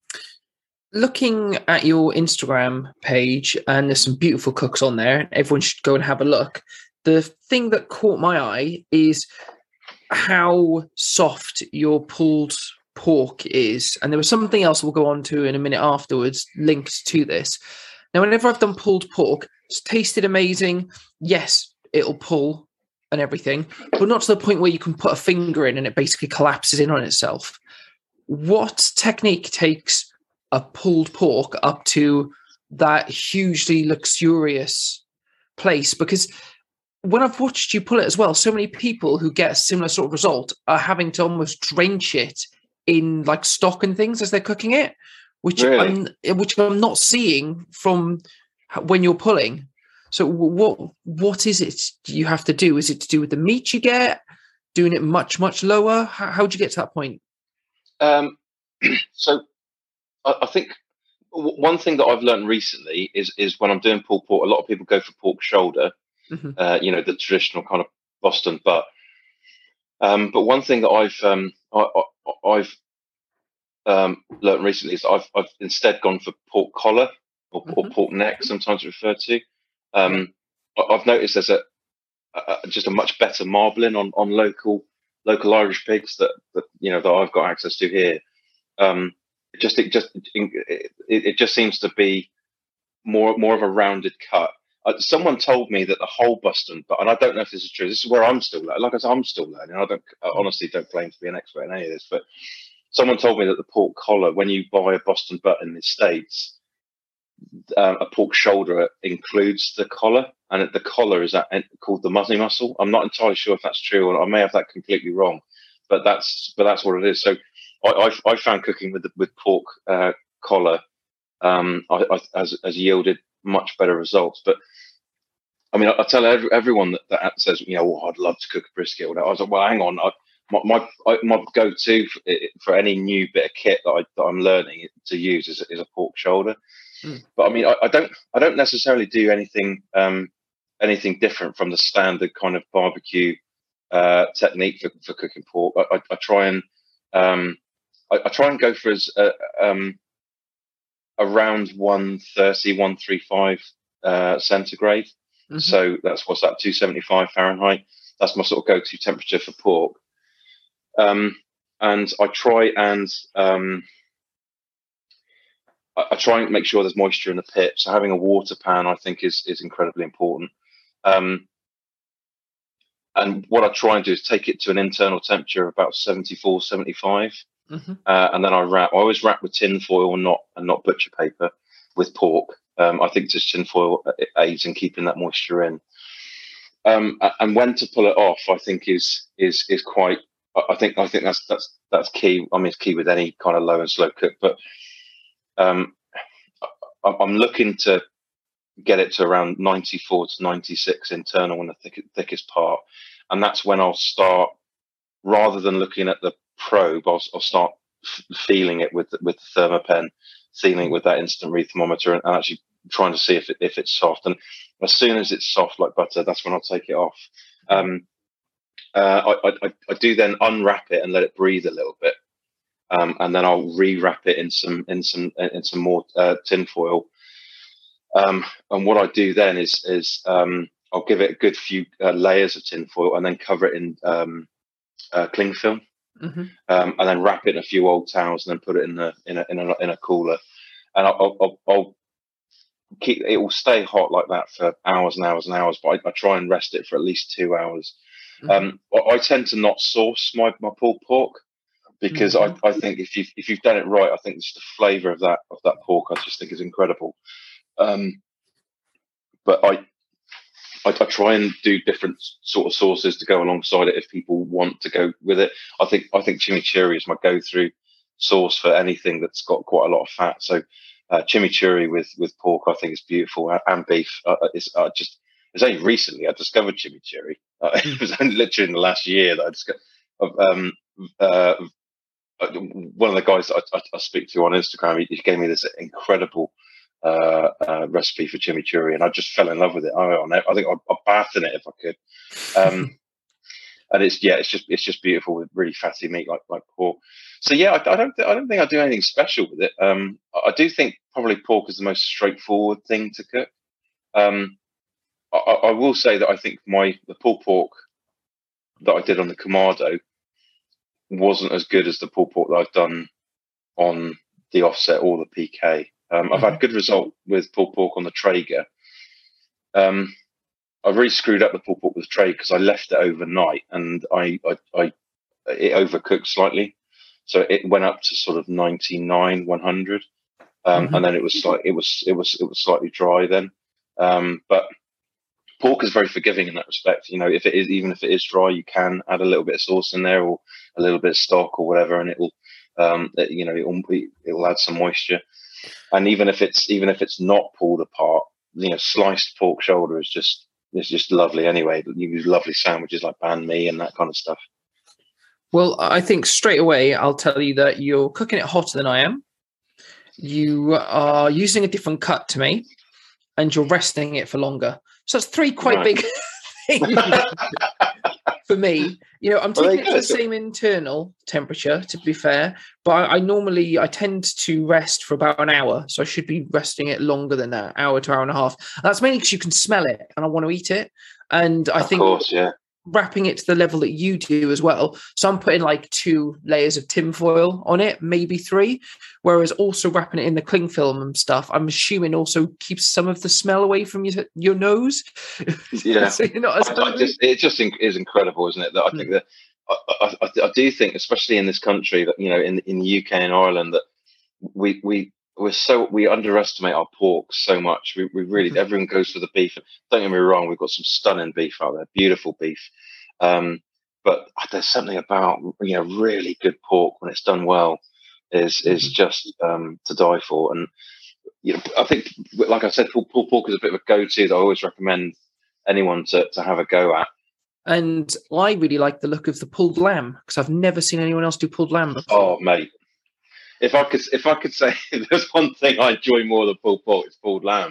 Looking at your Instagram page, and there's some beautiful cooks on there. Everyone should go and have a look. The thing that caught my eye is how soft your pulled pork is, and there was something else we'll go on to in a minute afterwards linked to this. Now, whenever I've done pulled pork, it's tasted amazing. Yes, it'll pull and everything, but not to the point where you can put a finger in and it basically collapses in on itself. What technique takes a pulled pork up to that hugely luxurious place? Because when I've watched you pull it as well, so many people who get a similar sort of result are having to almost drench it in like stock and things as they're cooking it, which really? I'm which I'm not seeing from when you're pulling. So what what is it you have to do? Is it to do with the meat you get, doing it much much lower? How how do you get to that point? Um, so I, I think one thing that I've learned recently is is when I'm doing pulled pork, a lot of people go for pork shoulder, mm-hmm. uh, you know, the traditional kind of Boston butt. Um, but one thing that I've um, I, I, I've um, learned recently is I've I've instead gone for pork collar or, mm-hmm. or pork neck, sometimes referred to. Um, I've noticed there's a, a just a much better marbling on, on local local Irish pigs that, that you know that I've got access to here. Um, it just it just it, it just seems to be more more of a rounded cut. Uh, someone told me that the whole Boston, but and I don't know if this is true. This is where I'm still learning. Like I said, I'm still learning. I don't I honestly don't claim to be an expert in any of this, but someone told me that the pork collar, when you buy a Boston butt in the States, Um, a pork shoulder includes the collar, and the collar is called the muzzy muscle. I'm not entirely sure if that's true, or I may have that completely wrong, but that's but that's what it is. So I I've, I found cooking with the, with pork uh, collar um, I, I, has has yielded much better results. But I mean, I, I tell every, everyone that, that says, you know, oh, I'd love to cook a brisket. Or that. I was like, well, hang on, I, my my, I, my go-to for, for any new bit of kit that, I, that I'm learning to use is, is a pork shoulder. Mm. But I mean, I, I don't, I don't necessarily do anything, um, anything different from the standard kind of barbecue uh, technique for, for cooking pork. I, I, I try and um, I, I try and go for as uh, um, around one thirty, one thirty-five uh, centigrade. Mm-hmm. So that's what's that, two seventy-five Fahrenheit. That's my sort of go-to temperature for pork. Um, and I try and um, I, I try and make sure there's moisture in the pit. So having a water pan, I think, is is incredibly important. Um, and what I try and do is take it to an internal temperature of about seventy-four, seventy-five. Mm-hmm. Uh, and then I wrap. I always wrap with tin foil and not and not butcher paper with pork. Um, I think just tin foil aids in keeping that moisture in. Um, and when to pull it off, I think is is is quite. I think I think that's that's that's key. I mean, it's key with any kind of low and slow cook. But um, I, I'm looking to get it to around ninety-four to ninety-six internal in the thick, thickest part, and that's when I'll start. Rather than looking at the probe, I'll, I'll start f- feeling it with with the thermopen, feeling it with that instant read thermometer, and, and actually trying to see if it, if it's soft. And as soon as it's soft like butter, that's when I'll take it off. Um, uh, I, I, I do then unwrap it and let it breathe a little bit, um, and then I'll re-wrap it in some in some in some more uh, tin foil. Um, and what I do then is is um, I'll give it a good few uh, layers of tin foil and then cover it in um, uh, cling film. Mm-hmm. Um, and then wrap it in a few old towels and then put it in the in a in a, in a cooler, and I'll, I'll, I'll keep it will stay hot like that for hours and hours and hours. But I, I try and rest it for at least two hours. Mm-hmm. Um, I, I tend to not sauce my, my pulled pork because mm-hmm. I, I think if you if you've done it right, I think just the flavour of that of that pork I just think is incredible. Um, but I. I, I try and do different sort of sauces to go alongside it if people want to go with it. I think I think chimichurri is my go-through sauce for anything that's got quite a lot of fat. So uh, chimichurri with with pork, I think is beautiful, and beef. Uh, it's uh, just it's only recently I discovered chimichurri. Uh, it was only literally in the last year that I discovered. Um, uh, one of the guys that I, I, I speak to on Instagram, he, he gave me this incredible. Uh, uh, recipe for chimichurri, and I just fell in love with it. I, I think I'd, I'd bath in it if I could. Um, and it's yeah, it's just it's just beautiful with really fatty meat like like pork. So yeah, I, I don't th- I don't think I do anything special with it. Um, I, I do think probably pork is the most straightforward thing to cook. Um, I, I will say that I think my the pulled pork that I did on the Kamado wasn't as good as the pulled pork that I've done on the Offset or the P K. Um, I've had good result with pulled pork on the Traeger. Um, I really screwed up the pulled pork with Traeger because I left it overnight and I, I, I it overcooked slightly, so it went up to sort of ninety-nine, one hundred, um, mm-hmm. and then it was like it was it was it was slightly dry then. Um, but pork is very forgiving in that respect. You know, if it is even if it is dry, you can add a little bit of sauce in there or a little bit of stock or whatever, and it will, um, it, you know, it will it will add some moisture. And even if it's even if it's not pulled apart, you know, sliced pork shoulder is just it's just lovely anyway. You use lovely sandwiches like banh mi and that kind of stuff. Well, I think straight away I'll tell you that you're cooking it hotter than I am. You are using a different cut to me, and you're resting it for longer. So that's three quite right. big things for me. You know, I'm taking well, it to the same internal temperature, to be fair, but I, I normally, I tend to rest for about an hour. So I should be resting it longer than that, hour to hour and a half. And that's mainly because you can smell it and I want to eat it. And I of think course, yeah. wrapping it to the level that you do as well. So I'm putting like two layers of tin foil on it, maybe three, whereas also wrapping it in the cling film and stuff, I'm assuming also keeps some of the smell away from your your nose. Yeah. So you're not as I, I just, it just is incredible, isn't it? That I think that I, I, I do think, especially in this country, that, you know, in in the U K and Ireland, that we we we're so we underestimate our pork so much. We we really mm-hmm. everyone goes for the beef. Don't get me wrong, we've got some stunning beef out there, beautiful beef. Um, but there's something about, you know, really good pork when it's done well is is mm-hmm. just um, to die for. And you know, I think, like I said, pulled pork is a bit of a go-to that I always recommend anyone to to have a go at. And I really like the look of the pulled lamb because I've never seen anyone else do pulled lamb before. Oh, mate. If I could, if I could say there's one thing I enjoy more than pulled pork, it's pulled lamb.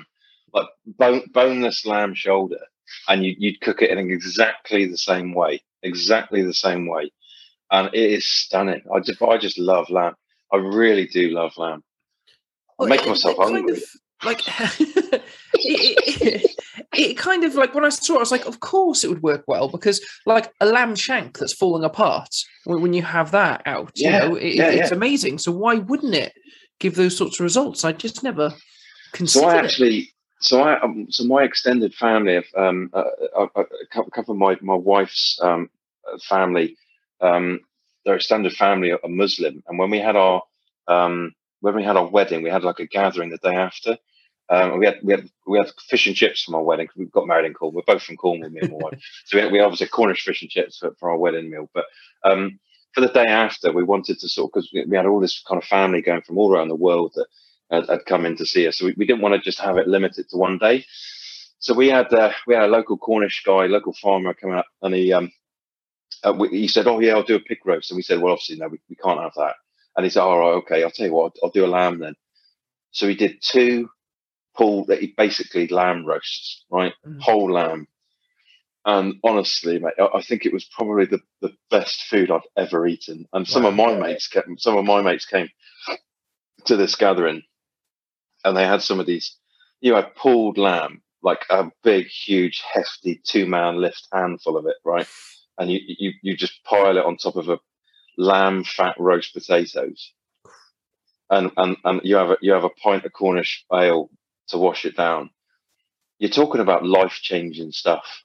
like bone, boneless lamb shoulder, and you, you'd cook it in exactly the same way, exactly the same way, and it is stunning. I just, I just love lamb. I really do love lamb. I'm Well, making it, myself it kind hungry. of like it, it, it kind of like when I saw it, I was like, of course it would work well, because like a lamb shank that's falling apart when, when you have that out, you Yeah, know, it, yeah, it's yeah. amazing. So why wouldn't it give those sorts of results? I just never So considered I it. actually, so I, um, so my extended family of um, a, a, a couple couple of my my wife's um family, um, their extended family are Muslim, and when we had our um when we had our wedding, we had like a gathering the day after. Um, we had we had we had fish and chips for my wedding because we got married in Cornwall. We're both from Cornwall, me and my wife. So we had, we obviously Cornish fish and chips for, for our wedding meal. But um, for the day after, we wanted to sort of, because we, we had all this kind of family going from all around the world that had, had come in to see us. So we, we didn't want to just have it limited to one day. So we had uh, we had a local Cornish guy, local farmer, come out, and he um uh, we, he said, "Oh yeah, I'll do a pig roast." And we said, "Well, obviously no, we, we can't have that." And he said, "All right, okay, I'll tell you what, I'll, I'll do a lamb then." So he did two pulled, that he basically lamb roasts, right, Mm. whole lamb. And honestly, mate, I, I think it was probably the, the best food I've ever eaten. And some Wow. of my mates came, some of my mates came to this gathering, and they had some of these. You had pulled lamb, like a big, huge, hefty two-man lift handful of it, right? And you you you just pile it on top of a lamb fat roast potatoes, and and and you have a you have a pint of Cornish ale to wash it down. You're talking about life-changing stuff.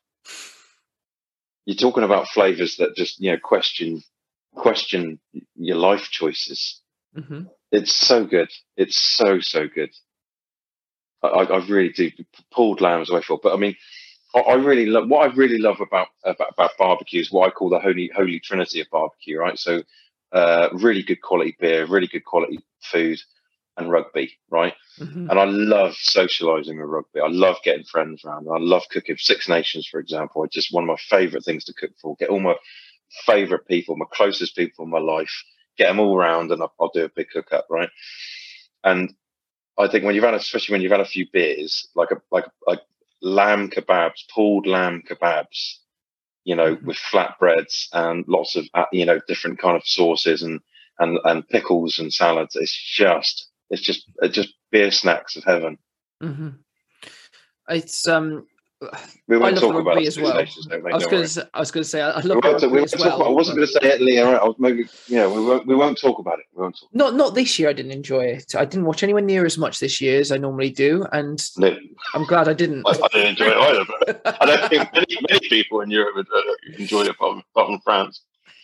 You're talking about flavors that just, you know, question question your life choices. Mm-hmm. It's so good. It's so so good. I, I really do. Pulled lamb is way for, but I mean, I, I really love what I really love about, about about barbecue is what I call the holy holy trinity of barbecue. Right, so uh, really good quality beer, really good quality food, and rugby. Right, Mm-hmm. and I love socialising with rugby. I love getting friends around. I love cooking. Six Nations, for example, it's just one of my favourite things to cook for. Get all my favourite people, my closest people in my life, get them all around, and I'll, I'll do a big cook up. Right, and I think when you've had, especially when you've had a few beers, like a like like lamb kebabs, pulled lamb kebabs, you know, Mm-hmm. with flatbreads and lots of uh, you know different kind of sauces and and and pickles and salads. It's just it's just it's just beer snacks of heaven. Mm-hmm. It's um. We I won't love talk the about rugby the as Six well. Nations, don't we? I was Don't going worry. to. I was going to say I We love the won't, we rugby won't as talk well. about, I wasn't going to say Italy. All right, I was maybe you know we won't we won't talk about it. We won't talk. Not not this year. I didn't enjoy it. I didn't watch anywhere near as much this year as I normally do, and No, I'm glad I didn't. I, I didn't enjoy it either. But I don't think many, many people in Europe would, uh, enjoyed it, apart from, apart from France.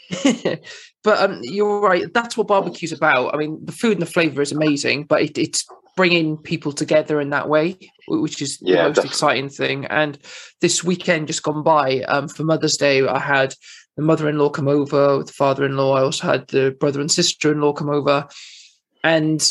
But um, you're right. That's what barbecue's about. I mean, the food and the flavour is amazing, but it, it's bringing people together in that way, which is Yeah, the most definitely. exciting thing. And this weekend just gone by, um, for Mother's Day, I had the mother-in-law come over, the father-in-law. I also had the brother and sister-in-law come over, and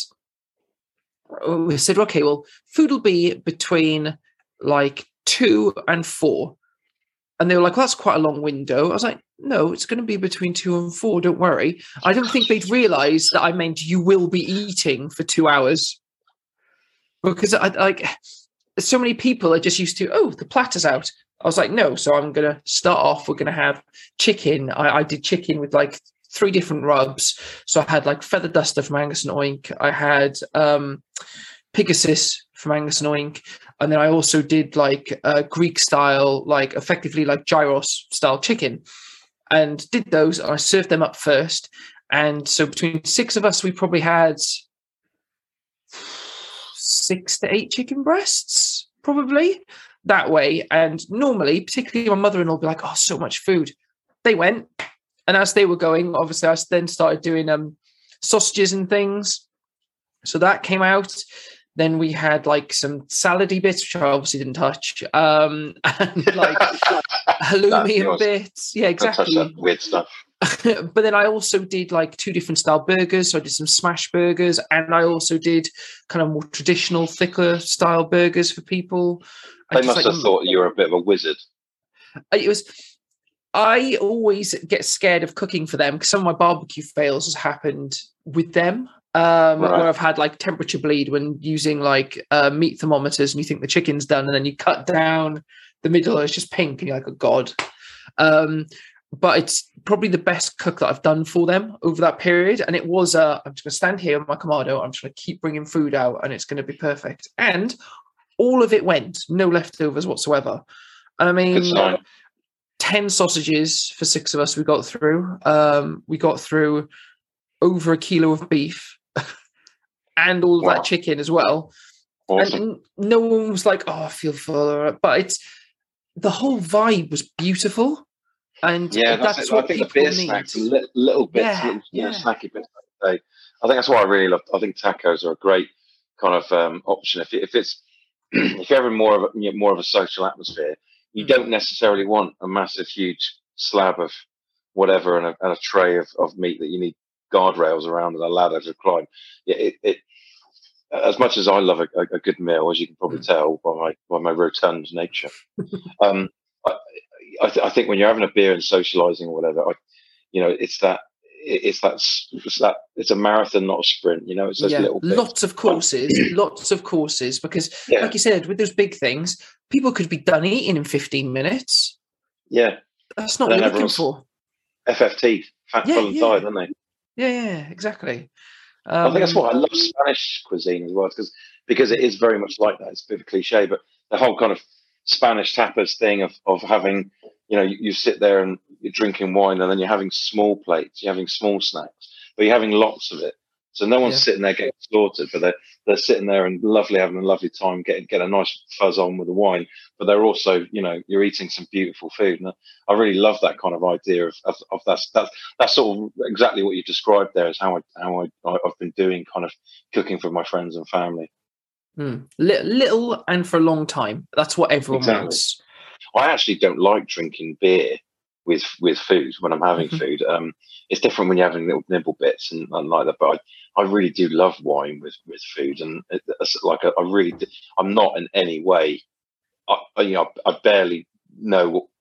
we said, okay, well, food will be between like two and four. And they were like, well, that's quite a long window. I was like, no, it's going to be between two and four. Don't worry. I don't think they'd realize that I meant you will be eating for two hours. Because I like so many people are just used to, oh, the platter's out. I was like, no. So I'm going to start off. We're going to have chicken. I, I did chicken with like three different rubs. So I had like feather duster from Angus and Oink. I had um, Pegasus from Angus and Oink. And then I also did like a Greek style, like effectively like gyros style chicken, and did those. And I served them up first. And so between six of us, we probably had six to eight chicken breasts, probably that way. And normally, particularly my mother-in-law will be like, oh, so much food. They went. And as they were going, obviously, I then started doing um, sausages and things. So that came out. Then we had like some salady bits, which I obviously didn't touch, um, and like halloumi and bits. Yeah, exactly. Touch that weird stuff. But then I also did like two different style burgers. So I did some smash burgers, and I also did kind of more traditional, thicker style burgers for people. I They just, must like, have thought you were a bit of a wizard. It was. I always get scared of cooking for them because some of my barbecue fails has happened with them. Um, Right. where I've had like temperature bleed when using like uh, meat thermometers, and you think the chicken's done, and then you cut down the middle, and it's just pink, and you're like, oh god. Um, but it's probably the best cook that I've done for them over that period, and it was. Uh, I'm just going to stand here with my Kamado. I'm just going to keep bringing food out, and it's going to be perfect. And all of it went, no leftovers whatsoever. And I mean, Good sign. ten sausages for six of us. We got through. Um, we got through over a kilo of beef. And all of Wow. that chicken as well. Awesome. And no one was like, oh, I feel full. But it's the whole vibe was beautiful. And Yeah, that's, that's, it. what I think the people beer need. snacks, and li- little bits, Yeah, little you know, yeah. snacky bits. Like I say. I think that's what I really love. I think tacos are a great kind of um, option. If if it's if you're having more of a you know, more of a social atmosphere, you Mm. don't necessarily want a massive, huge slab of whatever and a, and a tray of, of meat that you need guardrails around and a ladder to climb. Yeah, it, it as much as I love a, a, a good meal, as you can probably Mm. tell by my by my rotund nature, um, I, I, th- I think when you're having a beer and socialising or whatever, I, you know, it's that it- it's that s- it's that it's a marathon, not a sprint. You know, it's those Yeah, little bits. lots of courses, lots of courses. Because, Yeah, like you said, with those big things, people could be done eating in fifteen minutes. yeah. That's not And what then you're looking everyone's for. F F T, fat, Yeah, full, and yeah. tired, aren't they? Yeah, yeah, exactly. I think that's Um, why I love Spanish cuisine as well, because because it is very much like that. It's a bit of a cliche, but the whole kind of Spanish tapas thing of of having, you know, you, you sit there and you're drinking wine, and then you're having small plates, you're having small snacks, but you're having lots of it. So no one's Yeah. sitting there getting slaughtered, but they're they're sitting there and lovely having a lovely time, getting get a nice fuzz on with the wine. But they're also, you know, you're eating some beautiful food, and I really love that kind of idea of of, of that. That's that's sort of exactly what you described there. Is how I how I I've been doing, kind of cooking for my friends and family. mm, li- little and for a long time. That's what everyone Exactly. wants. I actually don't like drinking beer with with food when I'm having Mhm. food. Um, it's different when you're having little nibble bits and, and like that. But I, I really do love wine with, with food, and it, it's like I, I really do, I'm not in any way. I, I- you know I barely know what,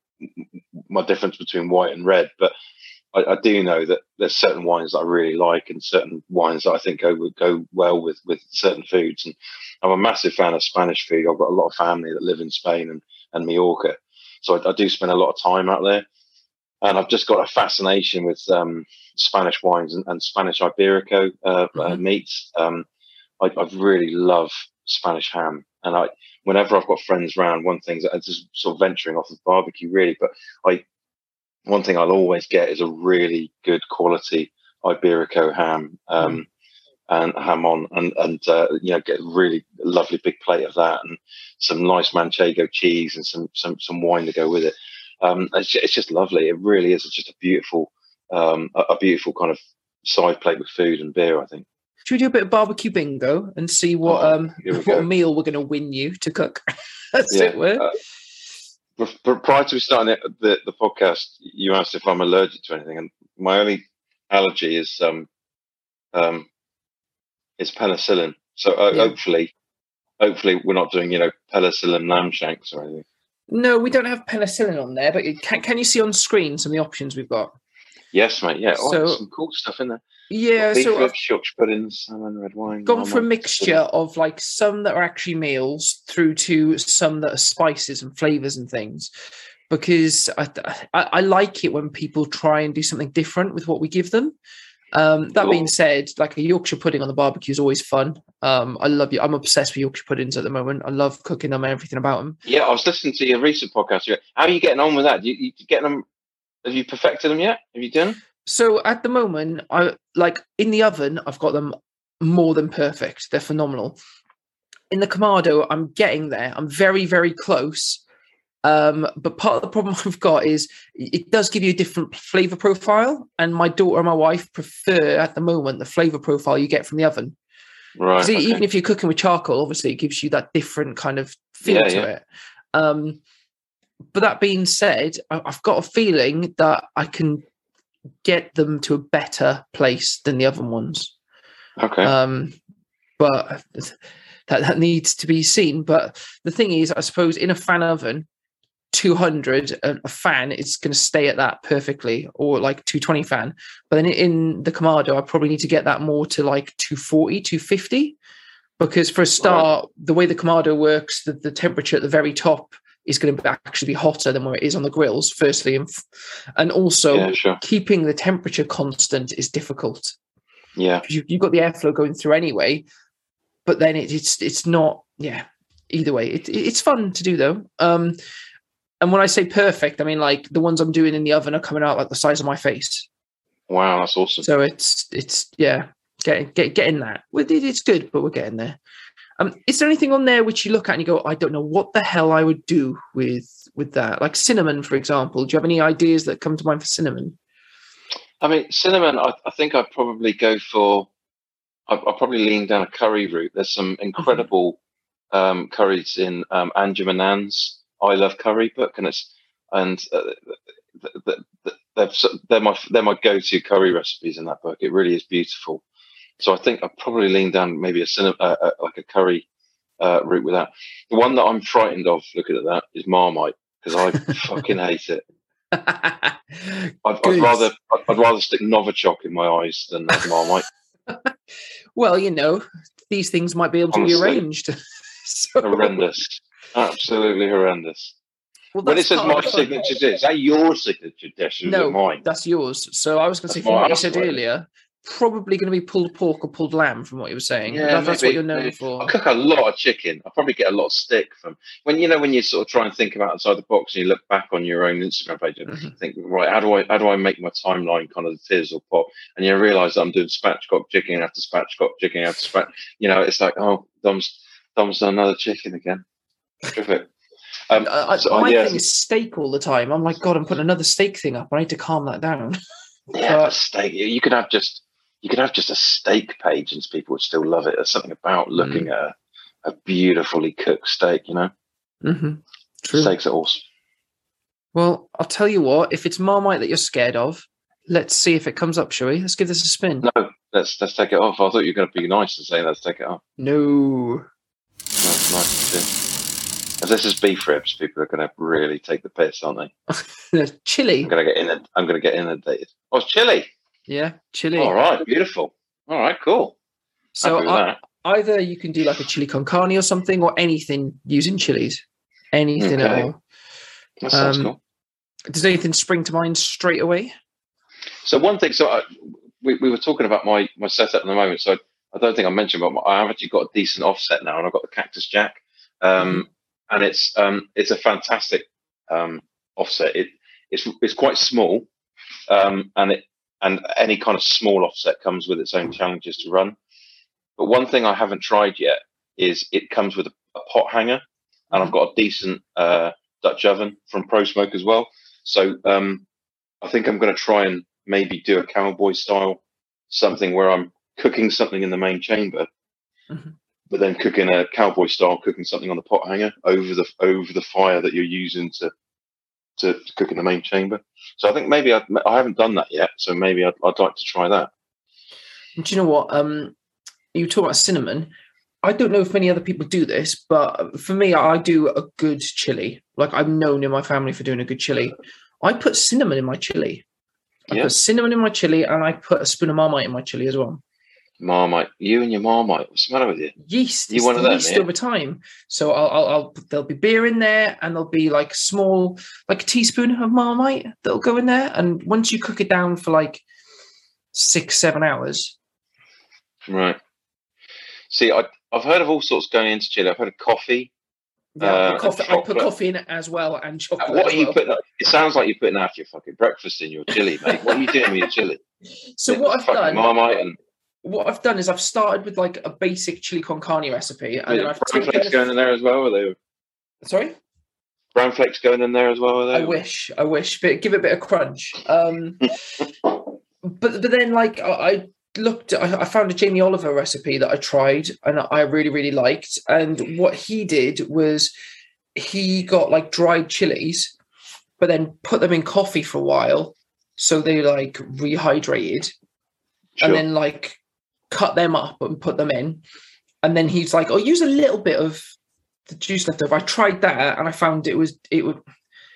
my difference between white and red, but I, I do know that there's certain wines that I really like and certain wines that I think go would go well with with certain foods. And I'm a massive fan of Spanish food. I've got a lot of family that live in Spain and, and Mallorca, so I, I do spend a lot of time out there. And I've just got a fascination with um, Spanish wines and, and Spanish Iberico uh, uh, Mhm. meats. Um, I, I really love Spanish ham, and I whenever I've got friends around, one thing that I'm just sort of venturing off of barbecue really, but I one thing I'll always get is a really good quality Iberico ham um, and ham on, and and uh, you know, get a really lovely big plate of that, and some nice manchego cheese and some some some wine to go with it. Um, it's, ju- it's just lovely. It really is. It's just a beautiful, um, a, a beautiful kind of side plate with food and beer, I think. Should we do a bit of barbecue bingo and see what Oh, um here we what go. meal we're going to win you to cook? As Yeah. it were. Uh, P- p- prior to starting it, the the podcast, you asked if I'm allergic to anything, and my only allergy is um um is penicillin. So uh, Yeah. hopefully, hopefully we're not doing you know penicillin lamb shanks or anything. No, we don't have penicillin on there, but it- can can you see on screen some of the options we've got? Yes, mate. Yeah. Oh, So- there's some cool stuff in there. Yeah, Beef so I've ribs, Yorkshire pudding, salmon, red wine. gone for a marmite, mixture of like some that are actually meals through to some that are spices and flavors and things, because I, I, I like it when people try and do something different with what we give them. Um, that being Cool. said, like a Yorkshire pudding on the barbecue is always fun. Um, I love you. I'm obsessed with Yorkshire puddings at the moment. I love cooking them and everything about them. Yeah, I was listening to your recent podcast. How are you getting on with that? You, you getting them? Have you perfected them yet? Have you done? So at the moment, I like in the oven, I've got them more than perfect. They're phenomenal. In the Kamado, I'm getting there. I'm very, very close. Um, but part of the problem I've got is it does give you a different flavor profile. And my daughter and my wife prefer at the moment the flavor profile you get from the oven. Right. Because Okay. even if you're cooking with charcoal, obviously it gives you that different kind of feel Yeah, to yeah. it. Um, but that being said, I- I've got a feeling that I can get them to a better place than the other ones. Okay. Um, but that, that needs to be seen. But the thing is, I suppose in a fan oven, two hundred, a, a fan, it's going to stay at that perfectly, or like two twenty fan. But then in the Kamado, I probably need to get that more to like two forty, two fifty, because for a start, right. the way the Kamado works, the, the temperature at the very top is going to actually be hotter than where it is on the grills, firstly. And, and also yeah, sure. keeping the temperature constant is difficult. Yeah. You, you've got the airflow going through anyway, but then it, it's it's not, yeah, either way. It, it's fun to do though. Um, and when I say perfect, I mean like the ones I'm doing in the oven are coming out like the size of my face. Wow, that's awesome. So it's, it's yeah, getting, get, getting that. It, it's good, but we're getting there. Um, is there anything on there which you look at and you go, I don't know what the hell I would do with with that? Like cinnamon, for example. Do you have any ideas that come to mind for cinnamon? I mean, cinnamon, I, I think I'd probably go for, I'd, I'd probably lean down a curry route. There's some incredible um, curries in um, Anjum Anand's I Love Curry book, and it's and uh, the, the, they're, they're my they're my go-to curry recipes in that book. It really is beautiful. So I think I'd probably lean down maybe a cinnamon, uh, uh, like a curry uh, route with that. The one that I'm frightened of looking at that is Marmite, because I fucking hate it. I'd, I'd rather I'd, I'd rather stick Novichok in my eyes than that Marmite. Well, you know, these things might be able to Honestly, be arranged. So. Horrendous, absolutely horrendous. Well, when it says my signature dish, is that your signature dish? Or no, is it mine? That's yours. So I was going to say, from what you said earlier, probably going to be pulled pork or pulled lamb, from what you were saying. Yeah, that, that's maybe, what you're known maybe. for. I cook a lot of chicken. I probably get a lot of stick from when you know when you sort of try and think about outside the box and you look back on your own Instagram page and mm-hmm. think, right, how do I how do I make my timeline kind of fizz or pop? And you realise that I'm doing spatchcock chicken after spatchcock chicken after spatch. You know, it's like, oh, Dom's Dom's done another chicken again. Terrific. Um, I, so, my yeah. thing is steak all the time. I'm like, God, I'm putting another steak thing up. I need to calm that down. Yeah, but steak. You could have just you could have just a steak page, and people would still love it. There's something about looking mm. at a, a beautifully cooked steak, you know. Mm-hmm. True. Steaks are awesome. Well, I'll tell you what. If it's Marmite that you're scared of, let's see if it comes up, shall we? Let's give this a spin. No, let's let's take it off. I thought you were going to be nice and say let's take it off. No. That's nice to see. As this is beef ribs, people are going to really take the piss, aren't they? Chili. I'm going to get in. I'm going to get inundated. Oh, it's chili. Yeah, chili. All right, beautiful. All right, cool. So I, either you can do like a chili con carne or something, or anything using chilies. Anything okay. at all. That sounds um, cool. Does anything spring to mind straight away? So one thing. So I, we we were talking about my my setup at the moment. So I, I don't think I mentioned, but I have actually got a decent offset now, and I've got the Cactus Jack. Um, mm-hmm. And it's um, it's a fantastic um, offset. It it's it's quite small, um, and it and any kind of small offset comes with its own challenges to run. But one thing I haven't tried yet is it comes with a, a pot hanger, and I've got a decent uh, Dutch oven from Pro Smoke as well. So um, I think I'm going to try and maybe do a cowboy style something where I'm cooking something in the main chamber. Mm-hmm. But then cooking a cowboy style, cooking something on the pot hanger over the over the fire that you're using to to, to cook in the main chamber. So I think maybe I'd, I haven't done that yet. So maybe I'd, I'd like to try that. Do you know what? Um, you talk about cinnamon. I don't know if many other people do this, but for me, I do a good chili. Like I'm known in my family for doing a good chili. I put cinnamon in my chili. I yeah. put cinnamon in my chili, and I put a spoon of Marmite in my chili as well. Marmite, you and your Marmite. What's the matter with you? Yeast. You one of them, yeast yeah? over time. So I'll, I'll, I'll, there'll be beer in there, and there'll be like small, like a teaspoon of Marmite that'll go in there. And once you cook it down for like six, seven hours. Right. See, I, I've heard of all sorts going into chili. I've heard of coffee. Yeah, uh, I, put coffee I put coffee in it as well, and chocolate. What are you well. putting? It sounds like you're putting half your fucking breakfast in your chili, mate. What are you doing with your chili? So yeah, what I've done. Marmite and. What I've done is I've started with like a basic chili con carne recipe, and yeah, then I've brown taken flakes going in there as well. Are they? Sorry, brown flakes going in there as well. Are they? I wish, I wish, but give it a bit of crunch. Um, but but then like I, I looked, I, I found a Jamie Oliver recipe that I tried, and I really really liked. And what he did was he got like dried chilies, but then put them in coffee for a while, so they like rehydrated, sure. and then like. cut them up and put them in, and then he's like, "Oh, use a little bit of the juice left over." I tried that, and I found it was it would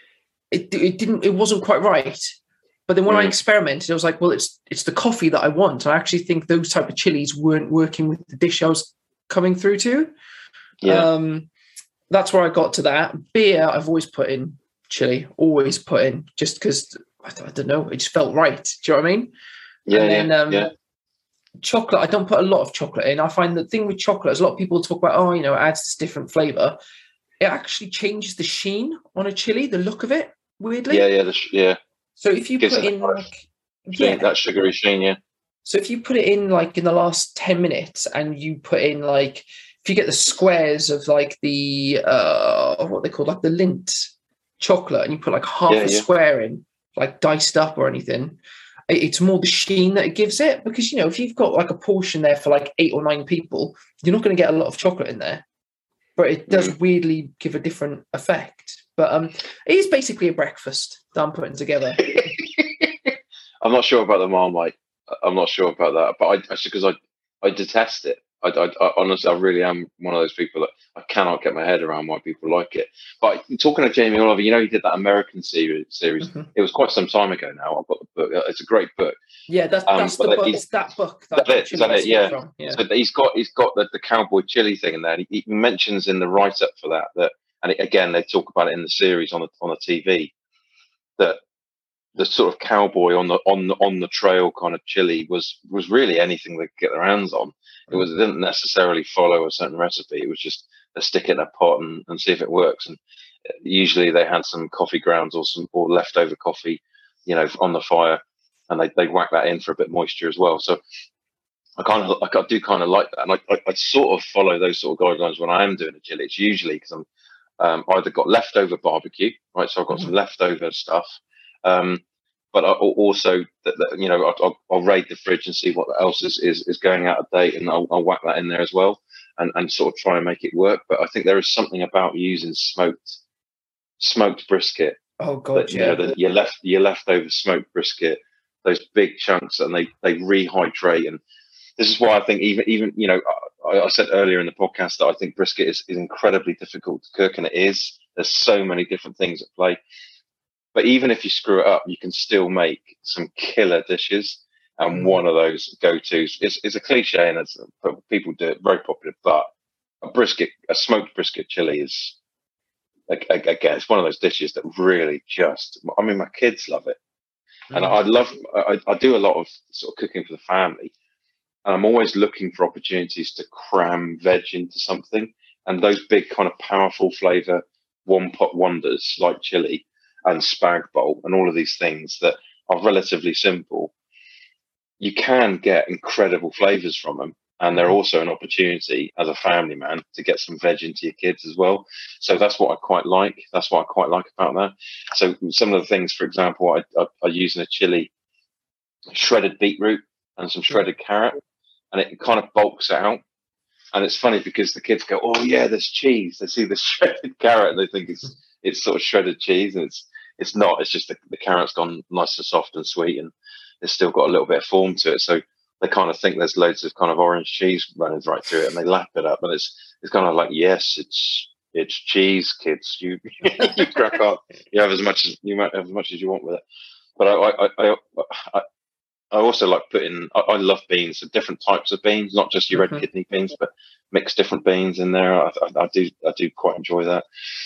it, it didn't, it wasn't quite right. But then when mm. I experimented, I was like, well, it's it's the coffee that I want. I actually think those type of chilies weren't working with the dish I was coming through to. Yeah. Um, that's where I got to that. Beer, I've always put in chili, always put in, just because, I, I don't know, it just felt right. Do you know what I mean? Yeah, and then, yeah, um, yeah. Chocolate, I don't put a lot of chocolate in. I find the thing with chocolate is a lot of people talk about, oh, you know, it adds this different flavour. It actually changes the sheen on a chili, the look of it, weirdly. Yeah, yeah, the sh- yeah. So if you Gives put in like, like, sheen, yeah, that sugary sheen, yeah. So if you put it in like in the last ten minutes and you put in like, if you get the squares of like the, uh, what they call like the Lindt chocolate and you put like half Yeah, a yeah. square in, like diced up or anything, it- it's more the sheen that it gives it. Because, you know, if you've got like a portion there for like eight or nine people, you're not going to get a lot of chocolate in there. But it does Mm. weirdly give a different effect. But um, it is basically a breakfast that I'm putting together. I'm not sure about the Marmite. I'm not sure about that, but I actually because I I detest it. I, I, I honestly, I really am one of those people that I cannot get my head around why people like it. But talking of Jamie Oliver, you know, he did that American series. Series. Mm-hmm. It was quite some time ago now. I've got the book. It's a great book. Yeah, that's Um, that's but the that book. he- It's that book that, That it, is that it? Yeah. from. Yeah. So he's got he's got the, the cowboy chili thing in there. And he, he mentions in the write up for that that, and it, again they talk about it in the series on the on the T V that the sort of cowboy on the on the on the trail kind of chili was was really anything they could get their hands on. It was it didn't necessarily follow a certain recipe. It was just a stick it in a pot and, and see if it works. And usually they had some coffee grounds or some or leftover coffee, you know, on the fire, and they they whack that in for a bit of moisture as well. So I kind of like I do kind of like that, and I, I I sort of follow those sort of guidelines when I am doing a chili. It's usually because I'm um, either got leftover barbecue, right? So I've got Mhm. some leftover stuff. Um, but I al- also, that, that, you know, I'll, I'll, I'll raid the fridge and see what else is, is, is going out of date, and I'll, I'll whack that in there as well, and, and sort of try and make it work. But I think there is something about using smoked smoked brisket Oh god, that you yeah. know that your left your leftover smoked brisket, those big chunks, and they they rehydrate. And this is why I think even even you know I, I said earlier in the podcast that I think brisket is, is incredibly difficult to cook, and it is. There's so many different things at play. But even if you screw it up, you can still make some killer dishes. And Mm. one of those go-tos is it's a cliche, and it's people do it, very popular. But a brisket, a smoked brisket chili is like, again, it's one of those dishes that really just. I mean, my kids love it, and Mm. I love. I, I do a lot of sort of cooking for the family, and I'm always looking for opportunities to cram veg into something. And those big kind of powerful flavour one pot wonders like chili and spag bowl and all of these things that are relatively simple, you can get incredible flavors from them. And they're also an opportunity as a family man to get some veg into your kids as well. So that's what I quite like. That's what I quite like about that. So some of the things, for example, I, I, I use in a chili, shredded beetroot and some shredded carrot, and it kind of bulks it out. And it's funny because the kids go, "Oh yeah, there's cheese." They see the shredded carrot and they think it's it's sort of shredded cheese, and it's it's not. It's just the, the carrot's gone nice and soft and sweet, and it's still got a little bit of form to it. So they kind of think there's loads of kind of orange cheese running right through it, and they lap it up, and it's it's kind of like, yes, it's it's cheese, kids. You you crack on. You have as much as you might have as much as you want with it. But I I I, I, I also like putting. I, I love beans, so different types of beans, not just your Mhm. red kidney beans, but mix different beans in there. I, I, I do I do quite enjoy that.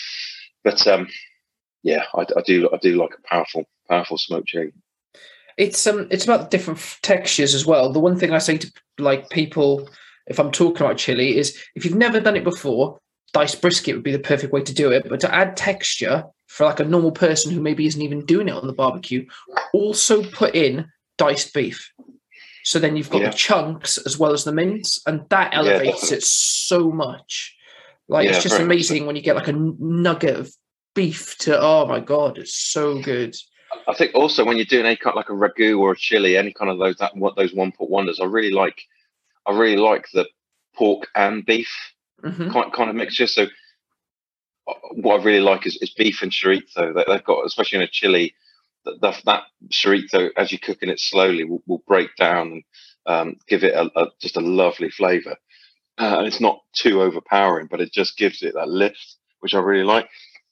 But um, yeah, I, I do I do like a powerful powerful smoked chili. It's um, it's about the different f- textures as well. The one thing I say to like people, if I'm talking about chili, is if you've never done it before, diced brisket would be the perfect way to do it. But to add texture for like a normal person who maybe isn't even doing it on the barbecue, also put in diced beef. So then you've got Yeah. the chunks as well as the mince, and that Yeah, elevates definitely. it so much. Like Yeah, it's just very much amazing when you get like a n- nugget of beef to. Oh my god, it's so good. I think also when you're doing any kind like a ragu or a chili, any kind of those that what those one pot wonders, I really like. I really like the pork and beef hmm kind kind of mixture. So uh, what I really like is, is beef and chorizo. They, they've got, especially in a chili, that that, that chorizo as you're cooking it slowly will, will break down and um, give it a, a just a lovely flavour. Uh, and it's not too overpowering, but it just gives it that lift, which I really like.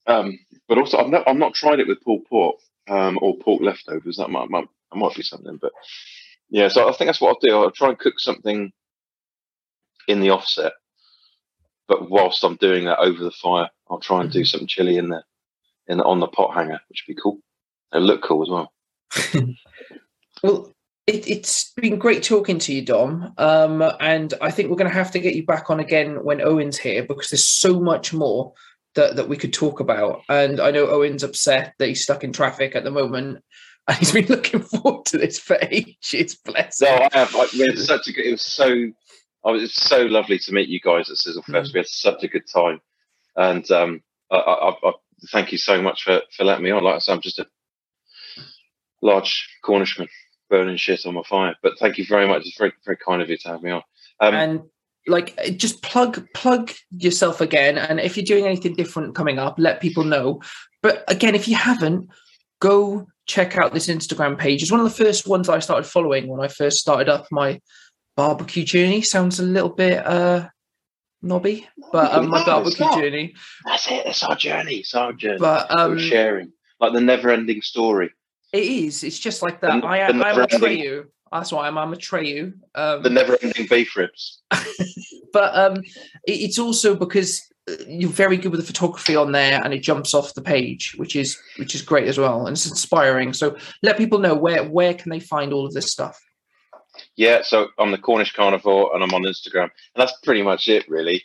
Um, but also, I've not, I've not tried it with pulled pork um, or pork leftovers. That might, might that might be something. But yeah, so I think that's what I'll do. I'll try and cook something in the offset, but whilst I'm doing that over the fire, I'll try and do some chili in there, in the, on the pot hanger, which would be cool. It'll look cool as well. Well, it, it's been great talking to you, Dom. Um, and I think we're going to have to get you back on again when Owen's here, because there's so much more that, that we could talk about. And I know Owen's upset that he's stuck in traffic at the moment, and he's been looking forward to this for ages. Bless him. No, I have. Like, we had such a good. It was so. Oh, it was so lovely to meet you guys at Sizzle Fest. Mm. We had such a good time, and um, I, I, I thank you so much for, for letting me on. Like I said, I'm just a large Cornishman burning shit on my fire, but thank you very much. It's very very kind of you to have me on. Um, and like, just plug plug yourself again, and if you're doing anything different coming up, let people know. But again, if you haven't, go check out this Instagram page. It's one of the first ones I started following when I first started up my barbecue journey. Sounds a little bit uh knobby, but um, my no, barbecue journey. That's it. It's our journey. It's our journey. But um, we're sharing, like the never-ending story. It is. It's just like that. The, I am. I'm a Treyu. That's why I'm. I'm a Treyu. Um, the never-ending beef ribs. But um, it, it's also because you're very good with the photography on there, and it jumps off the page, which is which is great as well, and it's inspiring. So let people know where where can they find all of this stuff. Yeah, so I'm the Cornish Carnivore, and I'm on Instagram, and that's pretty much it, really.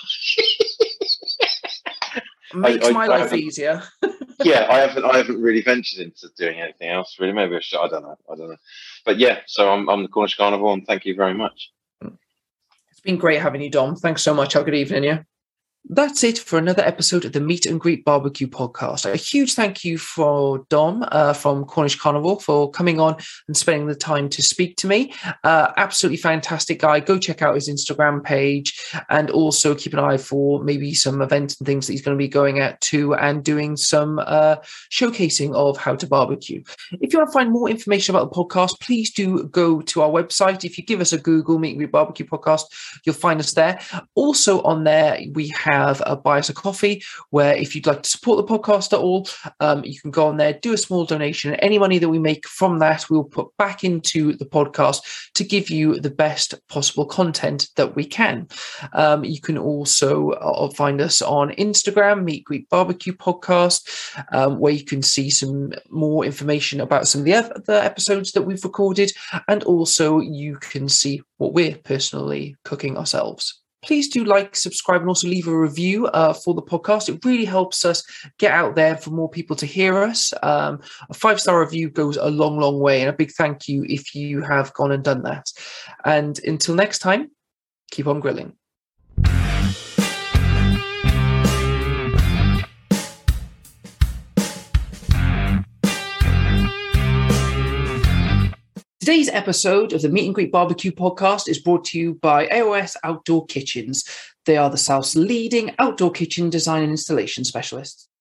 Makes I, I, my I life easier. yeah, I haven't, I haven't really ventured into doing anything else, really. Maybe I should. I don't know. I don't know. But yeah, so I'm, I'm the Cornish Carnivore, and thank you very much. It's been great having you, Dom. Thanks so much. Have a good evening, yeah. That's it for another episode of the Meet and Greet Barbecue Podcast. A huge thank you for Dom uh, from Cornish Carnivore for coming on and spending the time to speak to me. Uh, absolutely fantastic guy. Go check out his Instagram page, and also keep an eye for maybe some events and things that he's going to be going at too, and doing some uh, showcasing of how to barbecue. If you want to find more information about the podcast, please do go to our website. If you give us a Google Meet and Greet Barbecue Podcast, you'll find us there. Also on there, we have have a buy us a coffee, where if you'd like to support the podcast at all, um, you can go on there, do a small donation. Any money that we make from that, we'll put back into the podcast to give you the best possible content that we can. Um, you can also uh, find us on Instagram, Meet Greet Barbecue Podcast, um, where you can see some more information about some of the other episodes that we've recorded, and also you can see what we're personally cooking ourselves. Please do like, subscribe, and also leave a review uh, for the podcast. It really helps us get out there for more people to hear us. Um, a five-star review goes a long, long way, and a big thank you if you have gone and done that. And until next time, keep on grilling. Today's episode of the Meet and Greet Barbecue Podcast is brought to you by A O S Outdoor Kitchens. They are the South's leading outdoor kitchen design and installation specialists.